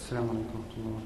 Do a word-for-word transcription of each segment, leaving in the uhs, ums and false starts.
السلام عليكم ورحمة الله.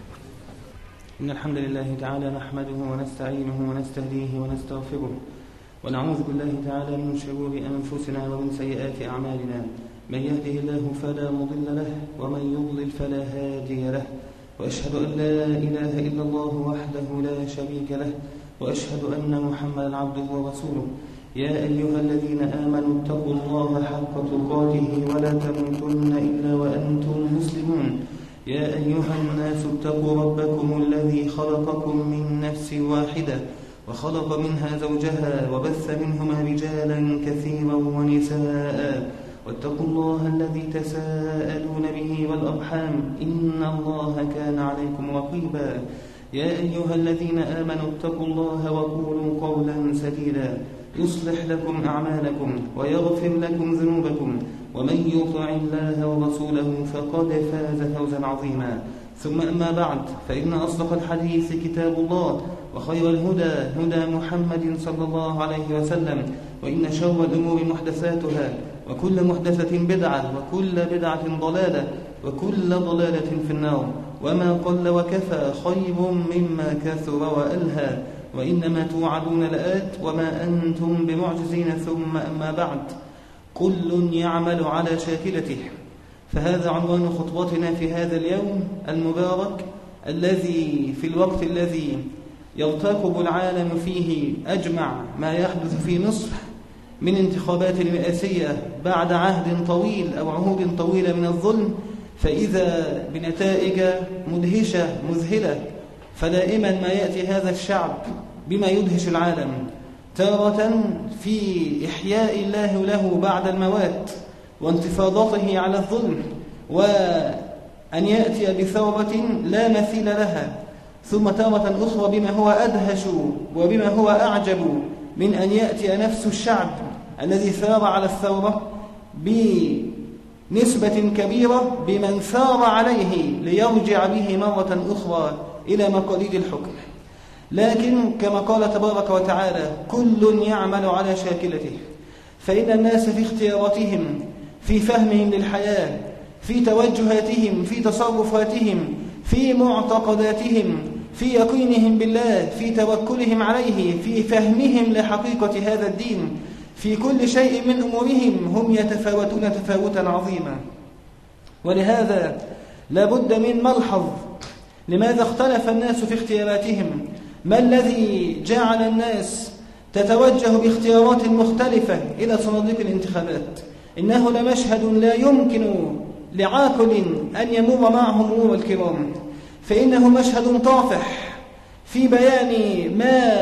إن الحمد لله تعالى نحمده ونستعينه ونستهديه ونستغفره ونعوذ بالله تعالى من شرور أنفسنا ومن سيئات أعمالنا. من يهده الله فلا مضل له ومن يضلل فلا هادي له، وأشهد أن لا إله إلا الله وحده لا شريك له، وأشهد أن محمدا عبده ورسوله. يا أيها الذين آمنوا اتقوا الله حق تقاته ولا تموتن إلا وأنتم مسلمون. يا أيها الناس اتقوا ربكم الذي خلقكم من نفس واحدة وخلق منها زوجها وبث منهما رجالا كثيرا ونساء، واتقوا الله الذي تساءلون به والأرحام إن الله كان عليكم رقيبا. يا أيها الذين آمنوا اتقوا الله وقولوا قولا سديدا يصلح لكم أعمالكم ويغفر لكم ذنوبكم، ومن يطع الله ورسوله فقد فاز فوزا عظيما. ثم أما بعد، فإن أصدق الحديث كتاب الله، وخير الهدى هدى محمد صلى الله عليه وسلم، وإن شر الأمور محدثاتها، وكل محدثة بدعة، وكل بدعة ضلالة، وكل ضلالة في النار. وما قل وكفى خير مما كثر وألهى، وإنما توعدون لآت وما أنتم بمعجزين. ثم أما بعد، كل يعمل على شاكلته. فهذا عنوان خطبتنا في هذا اليوم المبارك، الذي في الوقت الذي يرتقب العالم فيه أجمع ما يحدث في مصر من انتخابات رئاسية بعد عهد طويل أو عهود طويلة من الظلم، فإذا بنتائج مدهشة مذهلة. فدائما ما يأتي هذا الشعب بما يدهش العالم، تارة في إحياء الله له بعد الموات وانتفاضته على الظلم، وأن يأتي بثورة لا مثيل لها، ثم تارة أخرى بما هو أدهش وبما هو أعجب من أن يأتي نفس الشعب الذي ثار على الثورة بنسبة كبيرة بمن ثار عليه ليرجع به مرة أخرى إلى مقاليد الحكم. لكن كما قال تبارك وتعالى: كل يعمل على شاكلته. فإن الناس في اختياراتهم، في فهمهم للحياة، في توجهاتهم، في تصرفاتهم، في معتقداتهم، في يقينهم بالله، في توكلهم عليه، في فهمهم لحقيقة هذا الدين، في كل شيء من أمورهم هم يتفاوتون تفاوتا عظيما. ولهذا لا بد من ملحظ لماذا اختلف الناس في اختياراتهم. ما الذي جعل الناس تتوجه باختيارات مختلفة إلى صناديق الانتخابات؟ إنه لمشهد لا يمكن لعاقل أن يمر معه مرور الكرام، فإنه مشهد طافح في بيان ما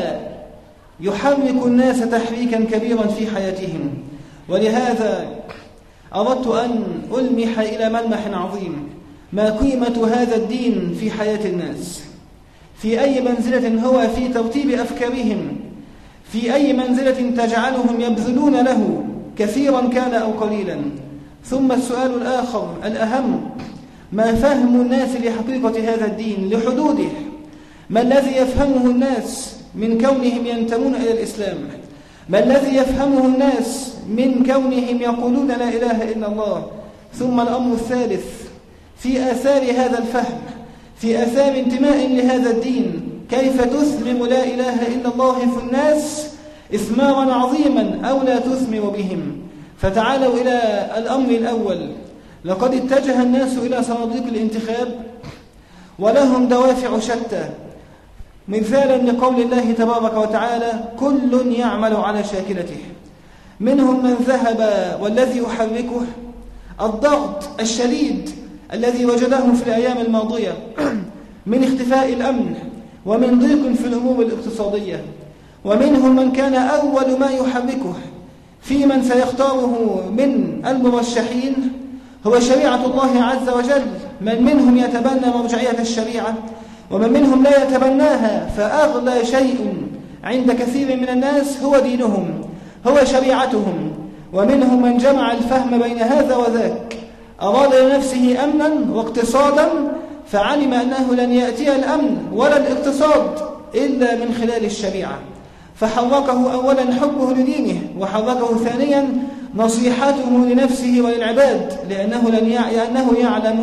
يحرك الناس تحريكا كبيرا في حياتهم. ولهذا أردت أن ألمح إلى ملمح عظيم: ما قيمة هذا الدين في حياة الناس؟ في أي منزلة هو في ترتيب أفكارهم؟ في أي منزلة تجعلهم يبذلون له كثيرا كان أو قليلا؟ ثم السؤال الآخر الأهم: ما فهم الناس لحقيقة هذا الدين، لحدوده؟ ما الذي يفهمه الناس من كونهم ينتمون إلى الإسلام؟ ما الذي يفهمه الناس من كونهم يقولون لا إله إلا الله؟ ثم الأمر الثالث: في آثار هذا الفهم، في آثار انتماء لهذا الدين، كيف تثمر لا إله إلا الله في الناس إثمارا عظيما أو لا تثمر بهم. فتعالوا إلى الأمر الأول. لقد اتجه الناس إلى صناديق الانتخاب ولهم دوافع شتى، مثالا لقول الله تبارك وتعالى: كل يعمل على شاكلته. منهم من ذهب والذي يحركه الضغط الشديد الذي وجده في الأيام الماضية من اختفاء الأمن ومن ضيق في الأمور الاقتصادية. ومنهم من كان أول ما يحركه في من سيختاره من المرشحين هو شريعة الله عز وجل. من منهم يتبنى مرجعية الشريعة، ومن منهم لا يتبناها، فأغلى شيء عند كثير من الناس هو دينهم، هو شريعتهم. ومنهم من جمع الفهم بين هذا وذاك، أراد لنفسه أمنا واقتصادا، فعلم أنه لن يأتي الأمن ولا الاقتصاد إلا من خلال الشريعة، فحركه أولا حبه لدينه، وحركه ثانيا نصيحته لنفسه وللعباد، لأنه, لن يع... لأنه يعلم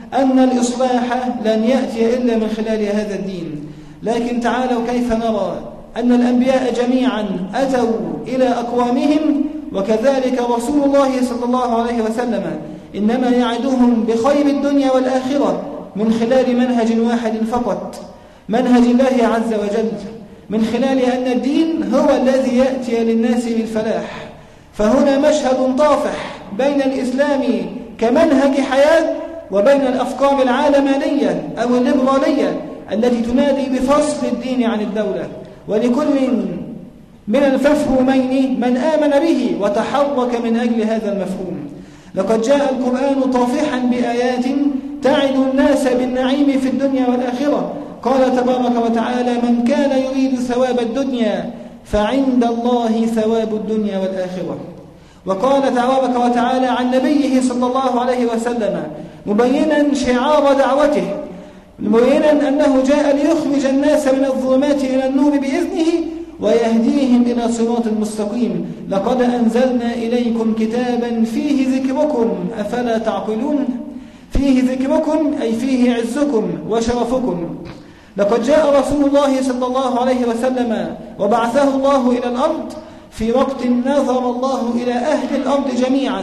أن الإصلاح لن يأتي إلا من خلال هذا الدين. لكن تعالوا كيف نرى أن الأنبياء جميعا أتوا إلى أقوامهم، وكذلك رسول الله صلى الله عليه وسلم إنما يعدهم بخير الدنيا والآخرة من خلال منهج واحد فقط، منهج الله عز وجل، من خلال أن الدين هو الذي يأتي للناس بالفلاح. فهنا مشهد طافح بين الإسلام كمنهج حياة وبين الأفكار العالمانية أو الليبرالية التي تنادي بفصل الدين عن الدولة. ولكل من المفهومين من آمن به وتحرك من أجل هذا المفهوم. لقد جاء القرآن طافحا بآيات تعد الناس بالنعيم في الدنيا والآخرة. قال تبارك وتعالى: من كان يريد ثواب الدنيا فعند الله ثواب الدنيا والآخرة. وقال تبارك وتعالى عن نبيه صلى الله عليه وسلم مبينا شعار دعوته، مبينا أنه جاء ليخرج الناس من الظلمات إلى النور بإذنه ويهديهم إلى صراط مستقيم. لقد أنزلنا إليكم كتابا فيه ذكركم أفلا تعقلون. فيه ذكركم أي فيه عزكم وشرفكم. لقد جاء رسول الله صلى الله عليه وسلم وبعثه الله إلى الأرض في وقت نظر الله إلى أهل الأرض جميعا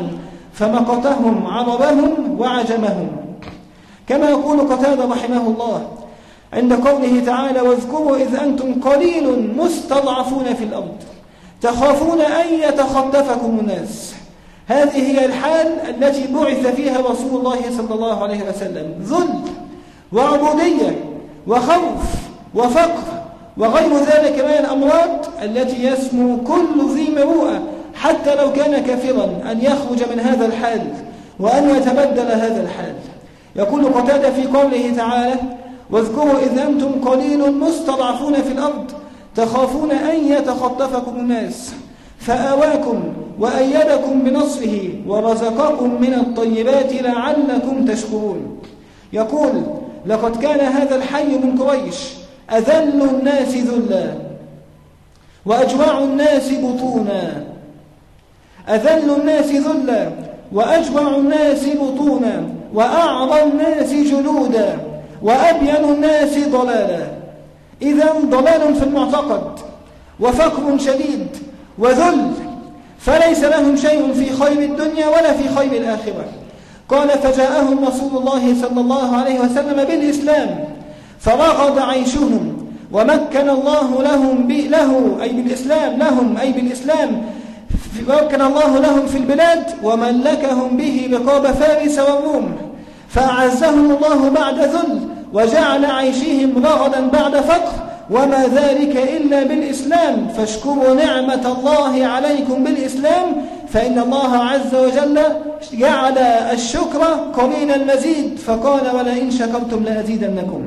فمقتهم عربهم وعجمهم، كما يقول قتادة رحمه الله عند قوله تعالى: واذكروا إذ أنتم قليل مستضعفون في الأرض تخافون أن يتخطفكم الناس. هذه هي الحال التي بعث فيها رسول الله صلى الله عليه وسلم، ذل وعبودية وخوف وفقر وغير ذلك من الأمراض التي يسمو كل ذي مروءة حتى لو كان كافرا أن يخرج من هذا الحال وأن يتبدل هذا الحال. يقول قتادة في قوله تعالى: واذكروا إذ أنتم قليل مستضعفون في الأرض تخافون أن يتخطفكم الناس فآواكم وأيدكم بنصره ورزقكم من الطيبات لعلكم تشكرون. يقول: لقد كان هذا الحي من قريش أذل الناس ذلا وأجوع الناس بطونا، أذل الناس ذلا وأجوع الناس بطونا وأعظى الناس جلودا وأبين الناس ضلالا. إذن ضلال في المعتقد وفقر شديد وذل، فليس لهم شيء في خير الدنيا ولا في خير الآخرة. قال: فجاءهم رسول الله صلى الله عليه وسلم بالإسلام فرغد عيشهم ومكن الله لهم له أي بالإسلام لهم أي بالإسلام مكن الله لهم في البلاد وملكهم به رقاب فارس والروم، فأعزهم الله بعد ذل وجعل عيشهم رغدا بعد فقر، وما ذلك إلا بالإسلام. فاشكروا نعمة الله عليكم بالإسلام فإن الله عز وجل جعل الشكر قرين المزيد، فقال: ولئن شكرتم لأزيدنكم.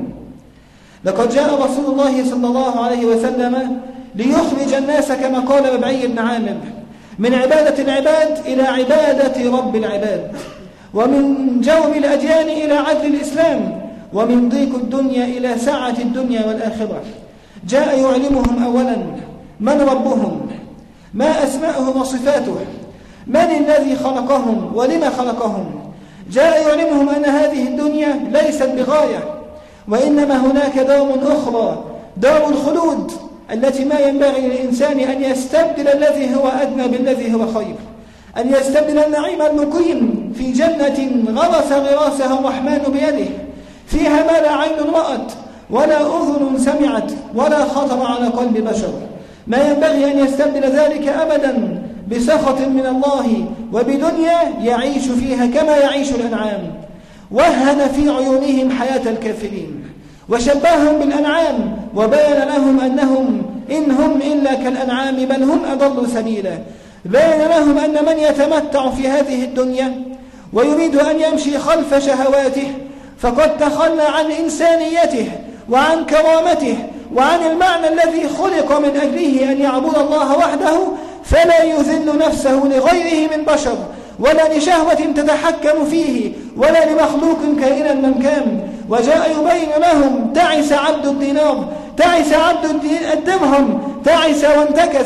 لقد جاء رسول الله صلى الله عليه وسلم ليخرج الناس كما قال ربعي بن عامر من عبادة العباد إلى عبادة رب العباد، ومن جور الأديان إلى عدل الإسلام، ومن ضيق الدنيا إلى سعة الدنيا والآخرة. جاء يعلمهم أولا من ربهم، ما أسماؤه وصفاته، من الذي خلقهم ولما خلقهم. جاء يعلمهم أن هذه الدنيا ليست بغاية، وإنما هناك دار أخرى، دار الخلود، التي ما ينبغي للإنسان أن يستبدل الذي هو أدنى بالذي هو خير، أن يستبدل النعيم المقيم في جنة غرس غراسها الرحمن بيده فيها ما لا عين رأت ولا أذن سمعت ولا خطر على قلب بشر. ما ينبغي أن يستبدل ذلك أبدا بسخط من الله وبدنيا يعيش فيها كما يعيش الأنعام. وهن في عيونهم حياة الكافرين وشبههم بالأنعام وبين لهم أنهم إن هم إلا كالأنعام بل هم أضل سبيلا. بين لهم أن من يتمتع في هذه الدنيا ويريد أن يمشي خلف شهواته فقد تخلى عن إنسانيته وعن كرامته وعن المعنى الذي خلق من أجله أن يعبد الله وحده، فلا يذل نفسه لغيره من بشر ولا لشهوة تتحكم فيه ولا لمخلوق كائنا من كان. وجاء يبين لهم: تعس عبد الدينار، تعس عبد الدرهم، تعس وانتكس،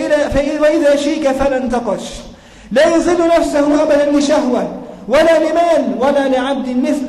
فإذا شيك فلا انتقش. لا يذل نفسه أبدا لشهوة ولا لمال ولا لعبد مثله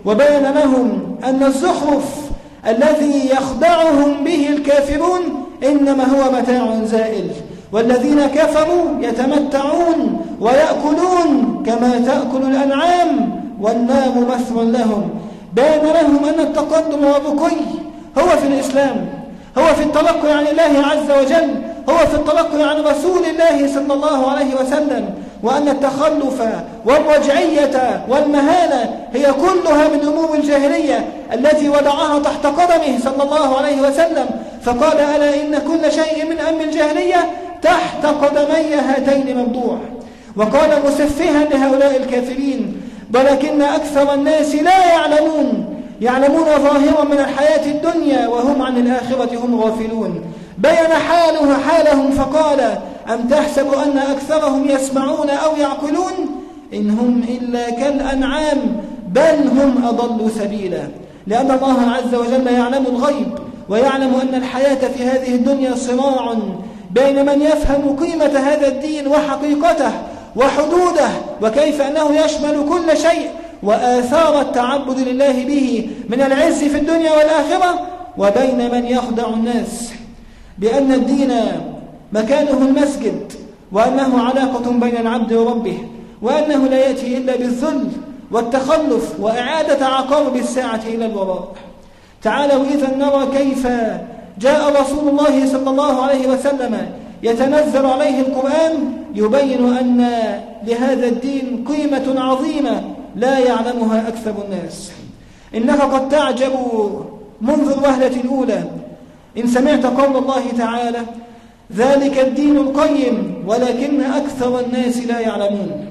وبين لهم أن الزخرف الذي يخدعهم به الكافرون إنما هو متاع زائل، والذين كفروا يتمتعون ويأكلون كما تأكل الأنعام والنار مثوى لهم. بين لهم أن التقدم والرقي هو في الإسلام، هو في التلقي عن الله عز وجل، هو في التلقي عن رسول الله صلى الله عليه وسلم، وأن التخلف والرجعية والمهانة هي كلها من أمور الجاهلية التي وضعها تحت قدمه صلى الله عليه وسلم، فقال: ألا إن كل شيء من أمر الجاهلية تحت قدمي هاتين موضوع. وقال مسفها لهؤلاء الكافرين: ولكن أكثر الناس لا يعلمون يعلمون ظاهرا من الحياة الدنيا وهم عن الآخرة هم غافلون. بين حاله حالهم فقال: أم تحسب أن أكثرهم يسمعون أو يعقلون؟ إن هم إلا كالأنعام بل هم أضلوا سبيلا. لأن الله عز وجل يعلم الغيب، ويعلم أن الحياة في هذه الدنيا صراع بين من يفهم قيمة هذا الدين وحقيقته وحدوده وكيف أنه يشمل كل شيء وآثار التعبد لله به من العز في الدنيا والآخرة، وبين من يخدع الناس بأن الدين مكانه المسجد، وأنه علاقة بين العبد وربه، وأنه لا يأتي إلا بالذل والتخلف وإعادة عقارب الساعة إلى الوراء. تعالوا إذا نرى كيف جاء رسول الله صلى الله عليه وسلم يتنزل عليه القرآن يبين أن لهذا الدين قيمة عظيمة لا يعلمها أكثر الناس. إنك قد تعجب منذ الوهلة الأولى إن سمعت قول الله تعالى: ذلك الدين القيم ولكن أكثر الناس لا يعلمون.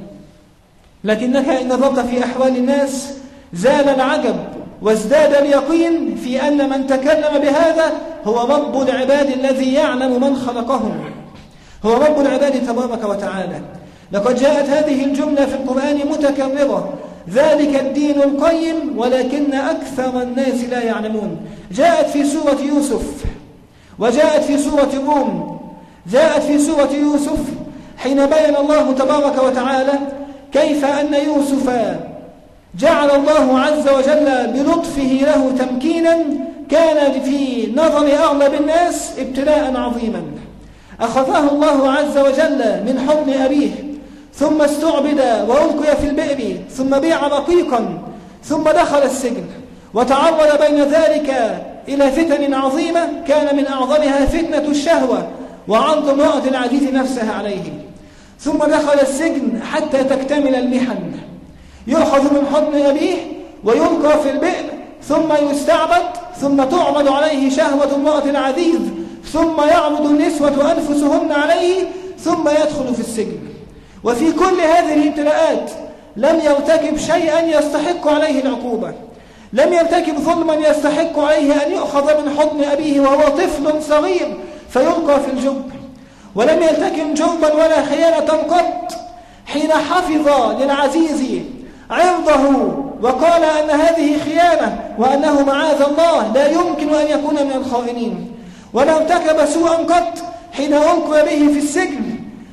لكنك إن نظرت في أحوال الناس زال العجب وازداد اليقين في أن من تكلم بهذا هو رب العباد الذي يعلم من خلقهم، هو رب العباد تبارك وتعالى. لقد جاءت هذه الجملة في القرآن متكررة: ذلك الدين القيم ولكن أكثر الناس لا يعلمون. جاءت في سورة يوسف، وجاءت في سورة الروم، جاءت في سورة يوسف حين بين الله تبارك وتعالى كيف أن يوسف جعل الله عز وجل بلطفه له تمكينا كان في نظر أغلب الناس ابتلاء عظيما. أخذه الله عز وجل من حضن أبيه، ثم استعبد وألقي في البئر، ثم بيع رقيقا، ثم دخل السجن، وتعرض بين ذلك إلى فتن عظيمة كان من أعظمها فتنة الشهوة وعرض امرأة العزيز نفسها عليه. ثم دخل السجن حتى تكتمل المحن، يؤخذ من حضن أبيه ويلقى في البئر، ثم يستعبد، ثم تعرض عليه شهوة امرأة العزيز، ثم يعرض النسوة أنفسهن عليه، ثم يدخل في السجن. وفي كل هذه الابتلاءات لم يرتكب شيئا يستحق عليه العقوبة، لم يرتكب ظلما يستحق عليه أن يؤخذ من حضن أبيه وهو طفل صغير فيلقى في الجب، ولم يرتكب جرما ولا خيانة قط حين حفظ للعزيز عرضه وقال أن هذه خيانة وأنه معاذ الله لا يمكن أن يكون من الخائنين، ولا ارتكب سوءا قط حين ألقي به في السجن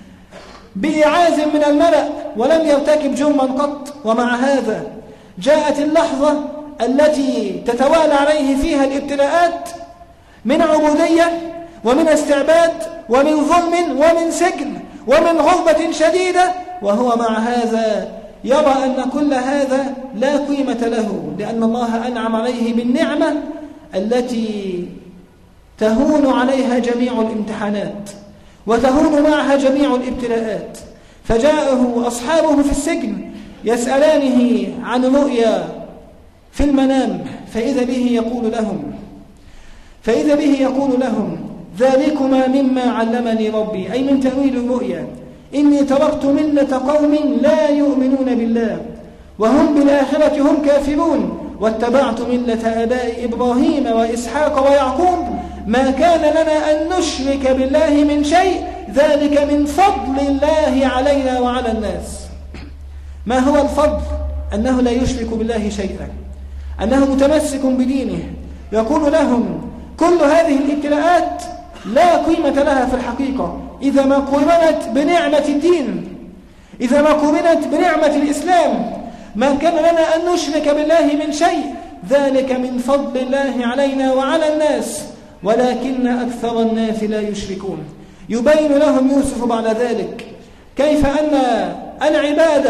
بإعاز من الملأ، ولم يرتكب جرما قط. ومع هذا جاءت اللحظة التي تتوالى عليه فيها الابتلاءات من عبودية ومن استعباد ومن ظلم ومن سجن ومن غربة شديدة، وهو مع هذا يرى أن كل هذا لا قيمة له، لأن الله أنعم عليه بالنعمة التي تهون عليها جميع الامتحانات وتهون معها جميع الابتلاءات. فجاءه أصحابه في السجن يسألانه عن رؤيا في المنام، فإذا به يقول لهم فإذا به يقول لهم ذلكما مما علمني ربي، أي من تأويل الرؤيا، إني تركت ملة قوم لا يؤمنون بالله وهم بالآخرة هم كافرون، واتبعت ملة آباء إبراهيم وإسحاق ويعقوب، ما كان لنا أن نشرك بالله من شيء، ذلك من فضل الله علينا وعلى الناس. ما هو الفضل؟ أنه لا يشرك بالله شيئا، أنه متمسك بدينه. يقول لهم كل هذه الابتلاءات لا قيمة لها في الحقيقة إذا ما قرنت بنعمة الدين، إذا ما قرنت بنعمة الإسلام، ما كان لنا أن نشرك بالله من شيء، ذلك من فضل الله علينا وعلى الناس ولكن أكثر الناس لا يشركون. يبين لهم يوسف بعد ذلك كيف أن العبادة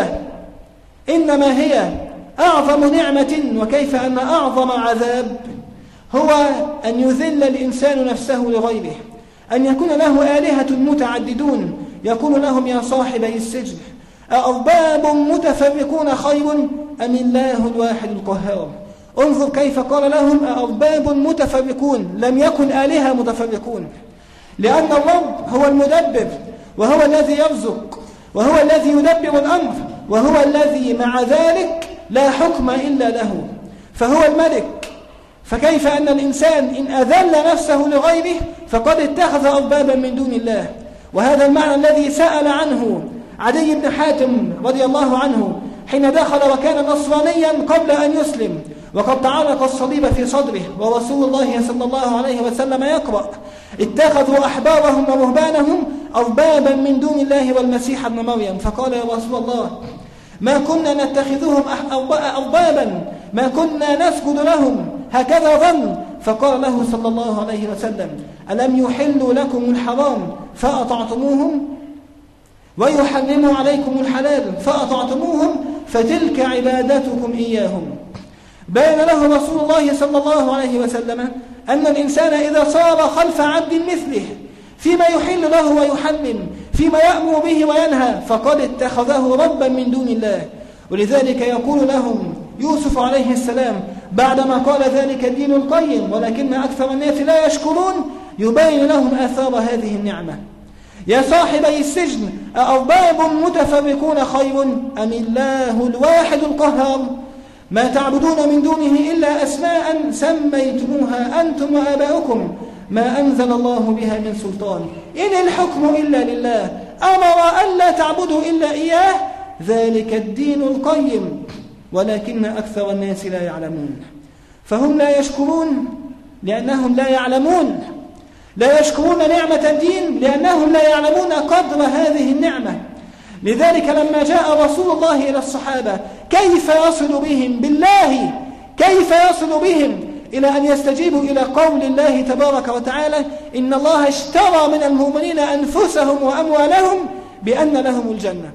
إنما هي أعظم نعمة، وكيف أن أعظم عذاب هو أن يذل الإنسان نفسه لغيره، أن يكون له آلهة متعددون يقول لهم يا صاحبي السجن أأرباب متفرقون خير أم الله الواحد القهار. انظر كيف قال لهم أأرباب متفرقون، لم يكن آلهة متفرقون، لأن الرب هو المدبر وهو الذي يرزق وهو الذي يدبر الأمر وهو الذي مع ذلك لا حكم إلا له، فهو الملك. فكيف أن الإنسان إن أذل نفسه لغيره فقد اتخذ أربابا من دون الله. وهذا المعنى الذي سأل عنه عدي بن حاتم رضي الله عنه حين دخل وكان نصرانيا قبل أن يسلم، وقد تعلق الصليب في صدره ورسول الله صلى الله عليه وسلم يقرأ اتخذوا أحبارهم ورهبانهم أربابا من دون الله والمسيح ابن مريم. فقال يا رسول الله ما كنا نتخذهم أربابا، ما كنا نسجد لهم، هكذا ظن. فقال له صلى الله عليه وسلم ألم يحلوا لكم الحرام فأطعتموهم ويحرموا عليكم الحلال فأطعتموهم فتلك عبادتكم إياهم. بين له رسول الله صلى الله عليه وسلم أن الإنسان إذا صار خلف عبد مثله فيما يحل له ويحرم، فيما يأمر به وينهى، فقد اتخذه ربا من دون الله. ولذلك يقول لهم يوسف عليه السلام بعدما قال ذلك الدين القيم ولكن أكثر الناس لا يشكرون، يبين لهم آثار هذه النعمة. يا صاحبي السجن أأرباب متفرقون خير أم الله الواحد القهار، ما تعبدون من دونه إلا أسماء سميتموها أنتم وآباؤكم ما أنزل الله بها من سلطان إن الحكم إلا لله أمر ألا تعبدوا إلا إياه ذلك الدين القيم ولكن أكثر الناس لا يعلمون. فهم لا يشكرون لأنهم لا يعلمون، لا يشكرون نعمة الدين لأنهم لا يعلمون قدر هذه النعمة. لذلك لما جاء رسول الله إلى الصحابة كيف يصل بهم بالله، كيف يصل بهم إلى أن يستجيبوا إلى قول الله تبارك وتعالى إن الله اشترى من المؤمنين أنفسهم وأموالهم بأن لهم الجنة.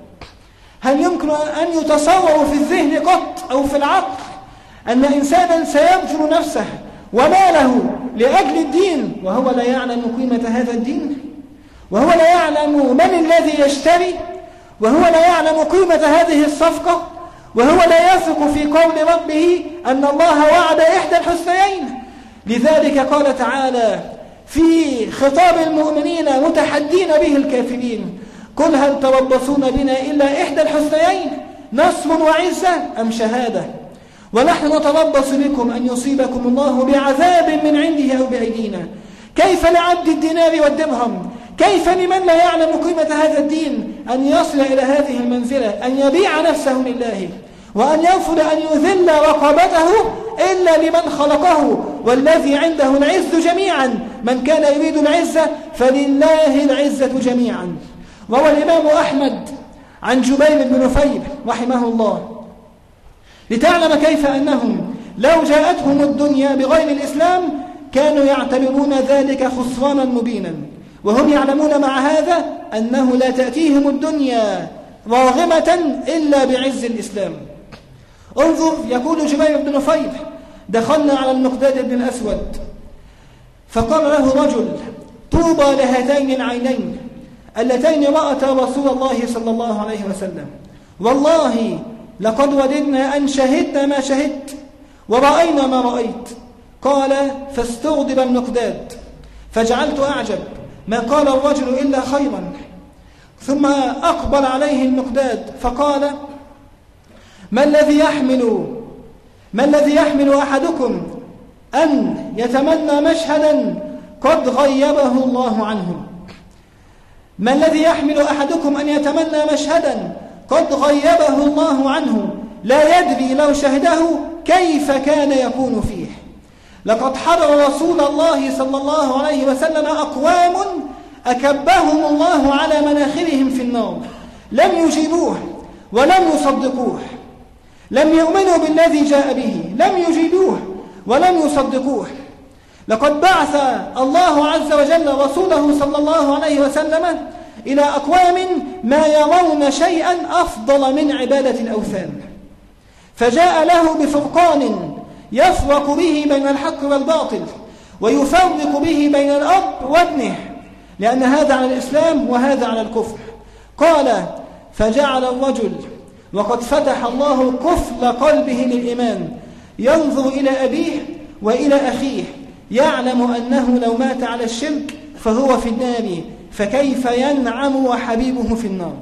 هل يمكن أن يتصوروا في الذهن قط أو في العقل أن إنسانا سيبذل نفسه وماله لأجل الدين وهو لا يعلم قيمة هذا الدين، وهو لا يعلم من الذي يشتري، وهو لا يعلم قيمة هذه الصفقة، وهو لا يثق في قول ربه أن الله وعد إحدى الحسنيين. لذلك قال تعالى في خطاب المؤمنين متحدين به الكافرين قل هل تربصون بنا إلا إحدى الحسنيين نصر وعزة أم شهادة، ونحن نتربص بكم أن يصيبكم الله بعذاب من عنده أو بأيدينا. كيف لعبد الدينار والدرهم، كيف لمن لا يعلم قيمة هذا الدين أن يصل إلى هذه المنزلة، أن يبيع نفسه لله وأن يرفض أن يذل رقبته إلا لمن خلقه والذي عنده العز جميعا. من كان يريد العزة فلله العزة جميعا. وهو الإمام أحمد عن جبير بن نفير رحمه الله لتعلم كيف أنهم لو جاءتهم الدنيا بغير الإسلام كانوا يعتبرون ذلك خسرانا مبينا، وهم يعلمون مع هذا أنه لا تأتيهم الدنيا راغمة إلا بعز الإسلام. انظر يقول جبير بن نفير دخلنا على المقداد بن الأسود فقال له رجل طوبى لهاتين العينين اللتين رأتا رسول الله صلى الله عليه وسلم، والله لقد وددنا أن شهدنا ما شهدت ورأينا ما رأيت. قال فاستغضب المقداد فجعلت أعجب ما قال الرجل إلا خيرا. ثم أقبل عليه المقداد فقال ما الذي يحمل ما الذي يحمل أحدكم أن يتمنى مشهدا قد غيبه الله عنه، ما الذي يحمل أحدكم أن يتمنى مشهدا قد غيبه الله عنه لا يدري لو شهده كيف كان يكون فيه. لقد حضر رسول الله صلى الله عليه وسلم أقوام أكبهم الله على مناخرهم في النار، لم يجيبوه ولم يصدقوه، لم يؤمنوا بالذي جاء به، لم يجيبوه ولم يصدقوه. لقد بعث الله عز وجل رسوله صلى الله عليه وسلم إلى أقوام ما يرون شيئا أفضل من عبادة الأوثان، فجاء له بفرقان يفرق به بين الحق والباطل ويفرق به بين الأب وابنه، لأن هذا على الإسلام وهذا على الكفر. قال: فجعل الرجل وقد فتح الله قفل قلبه للإيمان ينظر إلى أبيه وإلى أخيه، يعلم أنه لو مات على الشرك فهو في النار، فكيف ينعم وحبيبه في النار؟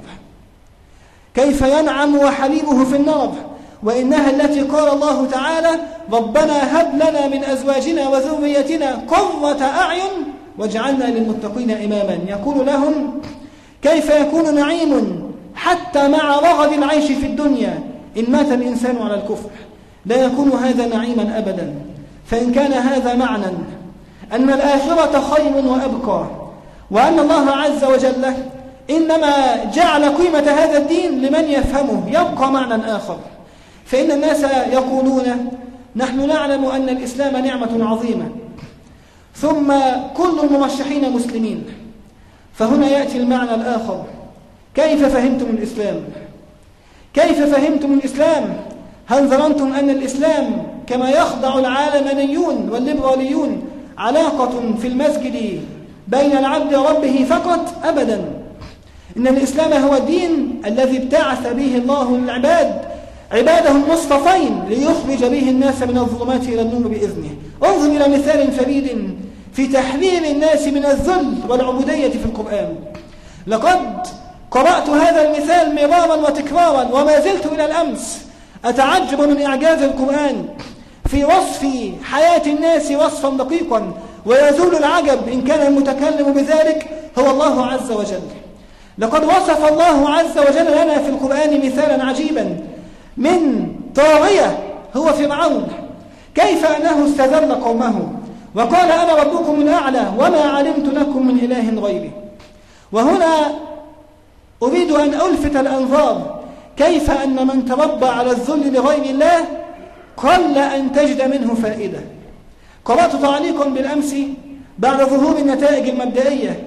كيف ينعم وحبيبه في النار؟ وإنها التي قال الله تعالى: ربنا هب لنا من أزواجنا وذريتنا قرة أعين واجعلنا للمتقين إماما. يقول لهم: كيف يكون نعيم حتى مع رغد العيش في الدنيا إن مات الإنسان على الكفر؟ لا يكون هذا نعيما أبدا. فإن كان هذا معنى أن الآخرة خير وأبقى، وأن الله عز وجل إنما جعل قيمة هذا الدين لمن يفهمه، يبقى معنى آخر. فإن الناس يقولون: نحن نعلم أن الإسلام نعمة عظيمة، ظن كل المرشحين مسلمين. فهنا يأتي المعنى الآخر: كيف فهمتم الإسلام؟ كيف فهمتم الإسلام؟ هل ظننتم أن الإسلام كما يخضع العالمانيون والليبراليون علاقة في المسجد بين العبد وربه فقط؟ أبدا. إن الإسلام هو الدين الذي ابتعث به الله العباد عباده المصطفين ليخرج به الناس من الظلمات إلى النور بإذنه. انظر إلى مثال فريد في تحرير الناس من الذل والعبودية في القرآن. لقد قرأت هذا المثال مرارا وتكرارا وما زلت إلى الأمس أتعجب من إعجاز القرآن في وصف حياة الناس وصفا دقيقا، ويزول العجب إن كان المتكلم بذلك هو الله عز وجل. لقد وصف الله عز وجل لنا في القرآن مثالا عجيبا من طاغية هو فرعون، كيف أنه استذل قومه وقال: أنا ربكم الأعلى وما علمت لكم من إله غيري. وهنا أريد أن ألفت الأنظار كيف أن من تربى على الذل لغير الله قل أن تجد منه فائدة. قرأت تعليقا بالأمس بعد ظهور النتائج المبدئية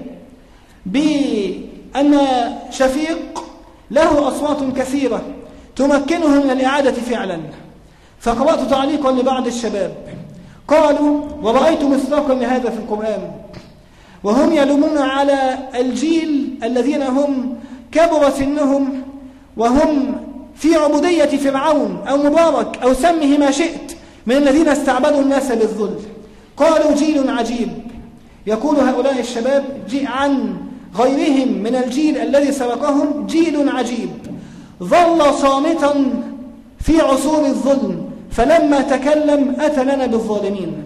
بأن شفيق له أصوات كثيرة تمكنه من الإعادة فعلا. فقرأت تعليقا لبعض الشباب قالوا: ورأيت مصداقا لهذا في القرآن، وهم يلومون على الجيل الذين هم كبر سنهم وهم في عبودية فرعون أو مبارك أو سمه ما شئت من الذين استعبدوا الناس بالذل. قالوا: جيل عجيب. يقول هؤلاء الشباب عن غيرهم من الجيل الذي سبقهم: جيل عجيب ظل صامتا في عصور الظلم فلما تكلم أتى لنا بالظالمين.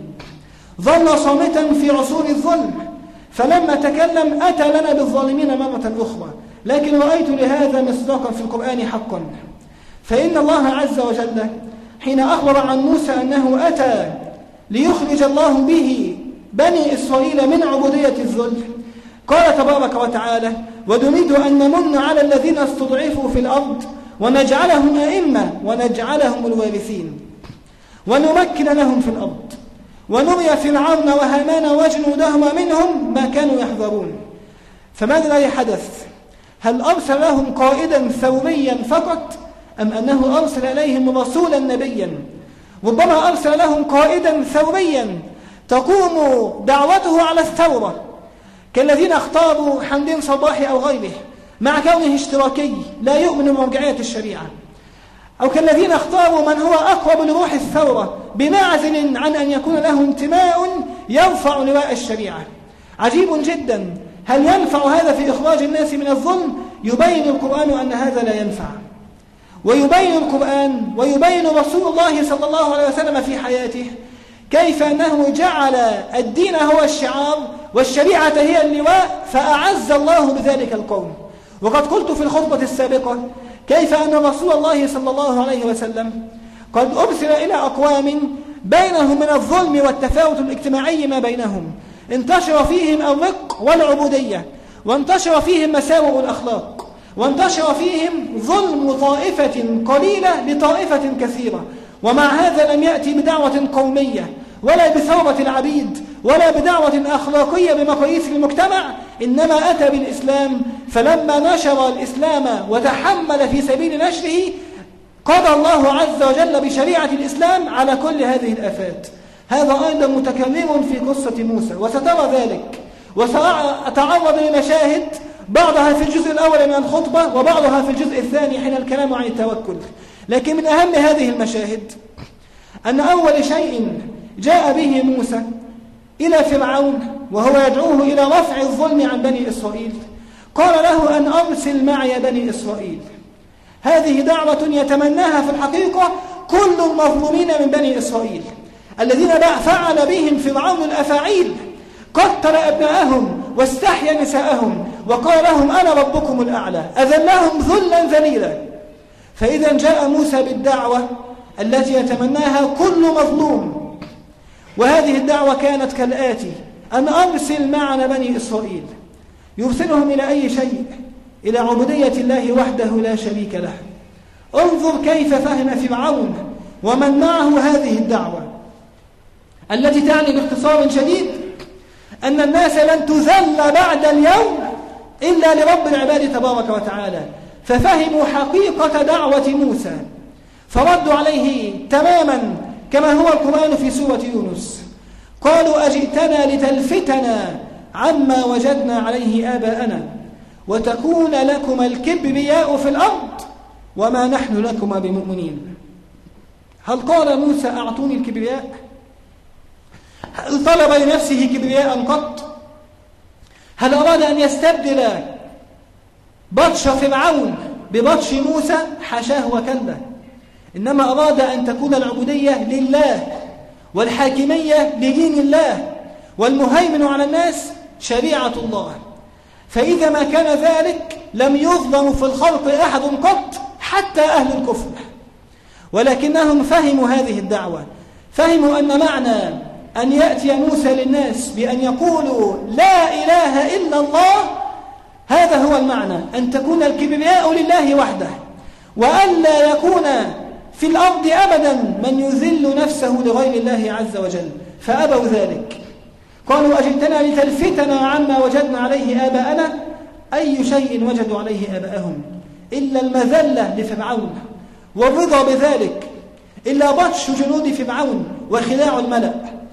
ظل صامتا في عصور الظلم فلما تكلم أتى لنا بالظالمين مرة أخرى. لكن رأيت لهذا مصداقا في القرآن حقا. فإن الله عز وجل حين أخبر عن موسى أنه أتى ليخرج الله به بني إسرائيل من عبودية الذل قال تبارك وتعالى: ونريد أن نمن على الذين استضعفوا في الأرض ونجعلهم أئمة ونجعلهم الوارثين ونمكن لهم في الأرض ونري فرعون وهامان وجنودهما منهم ما كانوا يحذرون. فماذا الذي حدث؟ هل أرسل لهم قائدا ثوريا فقط أم أنه أرسل إليهم رسولا نبيا؟ ربما أرسل لهم قائدا ثوريا تقوم دعوته على الثورة كالذين اختاروا حمدين صباحي أو غيره مع كونه اشتراكي لا يؤمن بمرجعية الشريعة، أو كالذين اختاروا من هو أقرب لروح الثورة بمعزل عن أن يكون له انتماء يرفع لواء الشريعة. عجيب جدا. هل ينفع هذا في إخراج الناس من الظلم؟ يبين القرآن أن هذا لا ينفع، ويبين القرآن ويبين رسول الله صلى الله عليه وسلم في حياته كيف أنه جعل الدين هو الشعار والشريعة هي اللواء، فأعز الله بذلك القوم. وقد قلت في الخطبة السابقة كيف أن رسول الله صلى الله عليه وسلم قد أرسل إلى أقوام بينهم من الظلم والتفاوت الاجتماعي ما بينهم، انتشر فيهم الرق والعبودية، وانتشر فيهم مساوئ الأخلاق، وانتشر فيهم ظلم طائفة قليلة لطائفة كثيرة. ومع هذا لم يأتي بدعوة قومية ولا بثورة العبيد ولا بدعوة أخلاقية بمقاييس المجتمع، إنما أتى بالإسلام. فلما نشر الإسلام وتحمل في سبيل نشره قضى الله عز وجل بشريعة الإسلام على كل هذه الآفات. هذا أيضا متكرر في قصة موسى، وسترى ذلك، وسأتعرض لمشاهد بعضها في الجزء الأول من الخطبة وبعضها في الجزء الثاني حين الكلام عن التوكل. لكن من أهم هذه المشاهد أن أول شيء جاء به موسى إلى فرعون وهو يدعوه إلى رفع الظلم عن بني إسرائيل، قال له أن أرسل معي بني إسرائيل. هذه دعوة يتمناها في الحقيقة كل المظلومين من بني إسرائيل الذين فعل بهم فرعون الأفاعيل، قتل أبناءهم واستحيا نساءهم وقال لهم أنا ربكم الأعلى، أذلهم ذلا ذليلا. فإذا جاء موسى بالدعوة التي يتمناها كل مظلوم، وهذه الدعوة كانت كالآتي: أن أرسل معنا بني إسرائيل. يرسلهم إلى أي شيء؟ إلى عبودية الله وحده لا شريك له. انظر كيف فهم فرعون ومن معه هذه الدعوة التي تعني باختصار شديد أن الناس لن تذل بعد اليوم إلا لرب العباد تبارك وتعالى. ففهموا حقيقة دعوة موسى فردوا عليه تماما كما هو القرآن في سورة يونس. قالوا أجئتنا لتلفتنا عما وجدنا عليه آباءنا وتكون لكم الكبرياء في الأرض وما نحن لكما بمؤمنين. هل قال موسى أعطوني الكبرياء؟ هل طلب لنفسه كبرياء قط؟ هل أراد أن يستبدل بطش فرعون ببطش موسى؟ حاشاه وكلا، إنما أراد أن تكون العبودية لله والحاكمية لدين الله والمهيمن على الناس شريعة الله. فإذا ما كان ذلك لم يظلم في الخلق أحد قط حتى أهل الكفر. ولكنهم فهموا هذه الدعوة، فهموا أن معنى أن يأتي موسى للناس بأن يقولوا لا إله إلا الله هذا هو المعنى، أن تكون الكبرياء لله وحده، وأن لا يكون في الأرض أبدا من يذل نفسه لغير الله عز وجل. فأبوا ذلك، قالوا أجئتنا لتلفتنا عما وجدنا عليه آباءنا. أي شيء وجدوا عليه آباءهم إلا المذلة لفرعون والرضا بذلك، إلا بطش جنود فرعون وخداع الملأ.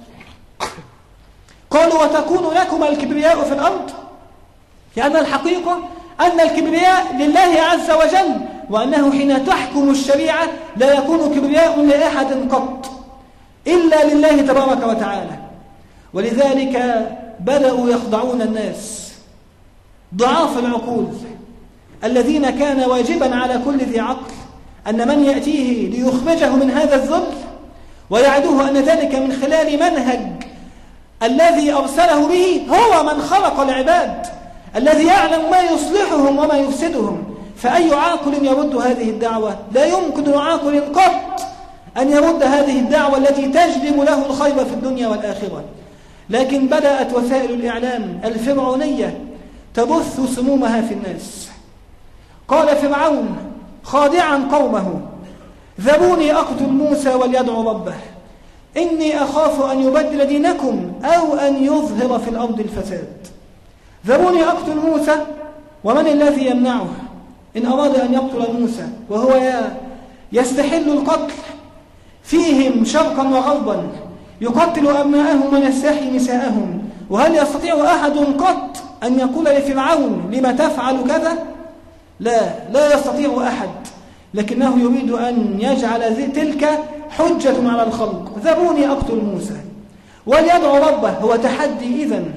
قالوا وتكون لكم الكبرياء في الأرض، لأن الحقيقة أن الكبرياء لله عز وجل، وأنه حين تحكم الشريعة لا يكون كبرياء لأحد قط إلا لله تبارك وتعالى. ولذلك بدأوا يخضعون الناس ضعاف العقول الذين كان واجبا على كل ذي عقل أن من يأتيه ليخرجه من هذا الذل ويعدوه أن ذلك من خلال منهج الذي أرسله به هو من خلق العباد الذي يعلم ما يصلحهم وما يفسدهم. فأي عاقل يرد هذه الدعوة؟ لا يمكن عاقل قط أن يرد هذه الدعوة التي تجلب له الخير في الدنيا والآخرة. لكن بدأت وسائل الإعلام الفرعونية تبث سمومها في الناس. قال فرعون خادعا قومه ذروني أقتل موسى وليدعو ربه إني أخاف أن يبدل دينكم أو أن يظهر في الأرض الفساد. ذروني أقتل موسى، ومن الذي يمنعه إن أراد أن يقتل موسى وهو يستحل القتل فيهم شرقا وغربا، يقتل أبناءهم ويستحيي نساءهم. وهل يستطيع أحد قط أن يقول لفرعون لما تفعل كذا؟ لا لا يستطيع أحد، لكنه يريد أن يجعل تلك حجة على الخلق. ذروني أقتل موسى وليدعو ربه، هو تحدي إذن.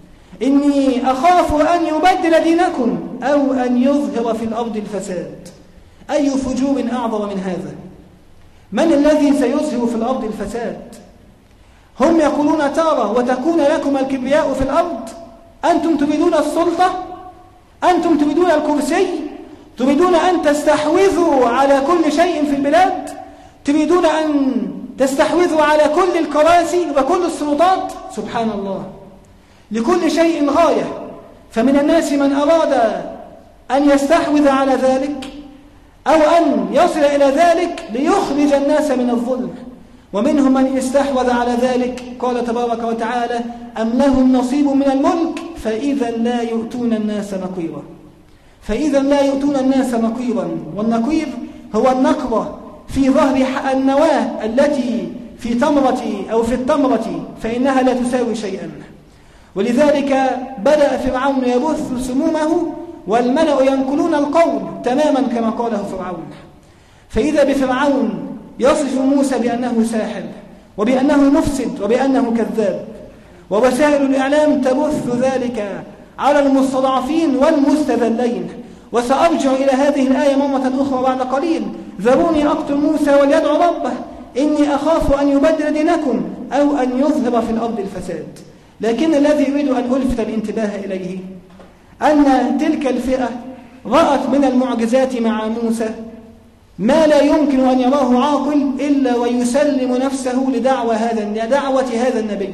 إني أخاف أن يبدل دينكم أو أن يظهر في الأرض الفساد. أي فجور أعظم من هذا؟ من الذي سيظهر في الأرض الفساد؟ هم يقولون تارة وتكون لكم الكبرياء في الأرض، أنتم تريدون السلطة، أنتم تريدون الكرسي، تريدون أن تستحوذوا على كل شيء في البلاد، تريدون أن تستحوذوا على كل الكراسي وكل السلطات. سبحان الله، لكل شيء غاية. فمن الناس من أراد أن يستحوذ على ذلك أو أن يصل إلى ذلك ليخرج الناس من الظلم. ومنهم من استحوذ على ذلك قال تبارك وتعالى أم لهم نصيب من الملك فإذا لا يؤتون الناس نقيرا. فإذا لا يؤتون الناس نقيرا، والنقير هو النقرة في ظهر النواة التي في تمرة أو في التمرة فإنها لا تساوي شيئا. ولذلك بدأ فرعون يبث سمومه والملأ ينقلون القول تماما كما قاله فرعون. فإذا بفرعون يصف موسى بأنه ساحر وبأنه مفسد وبأنه كذاب، ووسائل الإعلام تبث ذلك على المستضعفين والمستذلين. وسأرجع إلى هذه الآية مرة أخرى بعد قليل: ذروني أقتل موسى وليدعو ربه إني أخاف أن يبدل دينكم أو أن يظهر في الأرض الفساد. لكن الذي أريد أن ألفت الانتباه إليه أن تلك الفئة رأت من المعجزات مع موسى ما لا يمكن أن يراه عاقل إلا ويسلم نفسه لدعوة هذا دعوة هذا النبي.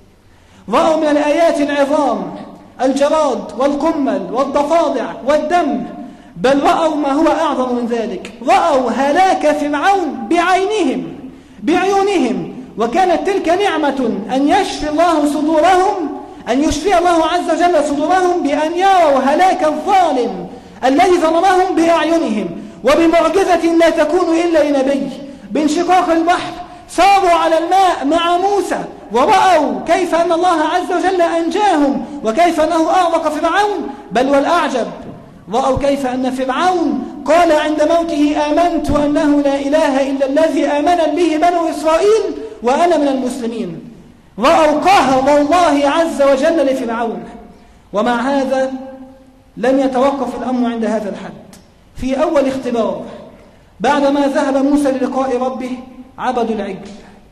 رأوا من الآيات العظام الجراد والقمل والضفادع والدم، بل رأوا ما هو أعظم من ذلك، رأوا هلاك فرعون بعينهم بعيونهم. وكانت تلك نعمة أن يشفي الله صدورهم، أن يشفي الله عز وجل صدورهم بأن يروا هلاك الظالم الذي ظلمهم بأعينهم، وبمعجزة لا تكون إلا لنبي. بانشقاق البحر ساروا على الماء مع موسى ورأوا كيف أن الله عز وجل أنجاهم وكيف أنه أغرق فرعون. بل والأعجب رأوا كيف أن فرعون قال عند موته آمنت أنه لا إله إلا الذي آمن به بنو إسرائيل وأنا من المسلمين. رأوا قهر الله عز وجل لفرعون. ومع هذا لم يتوقف الأمر عند هذا الحد. في أول اختبار بعدما ذهب موسى للقاء ربه عبدوا العجل.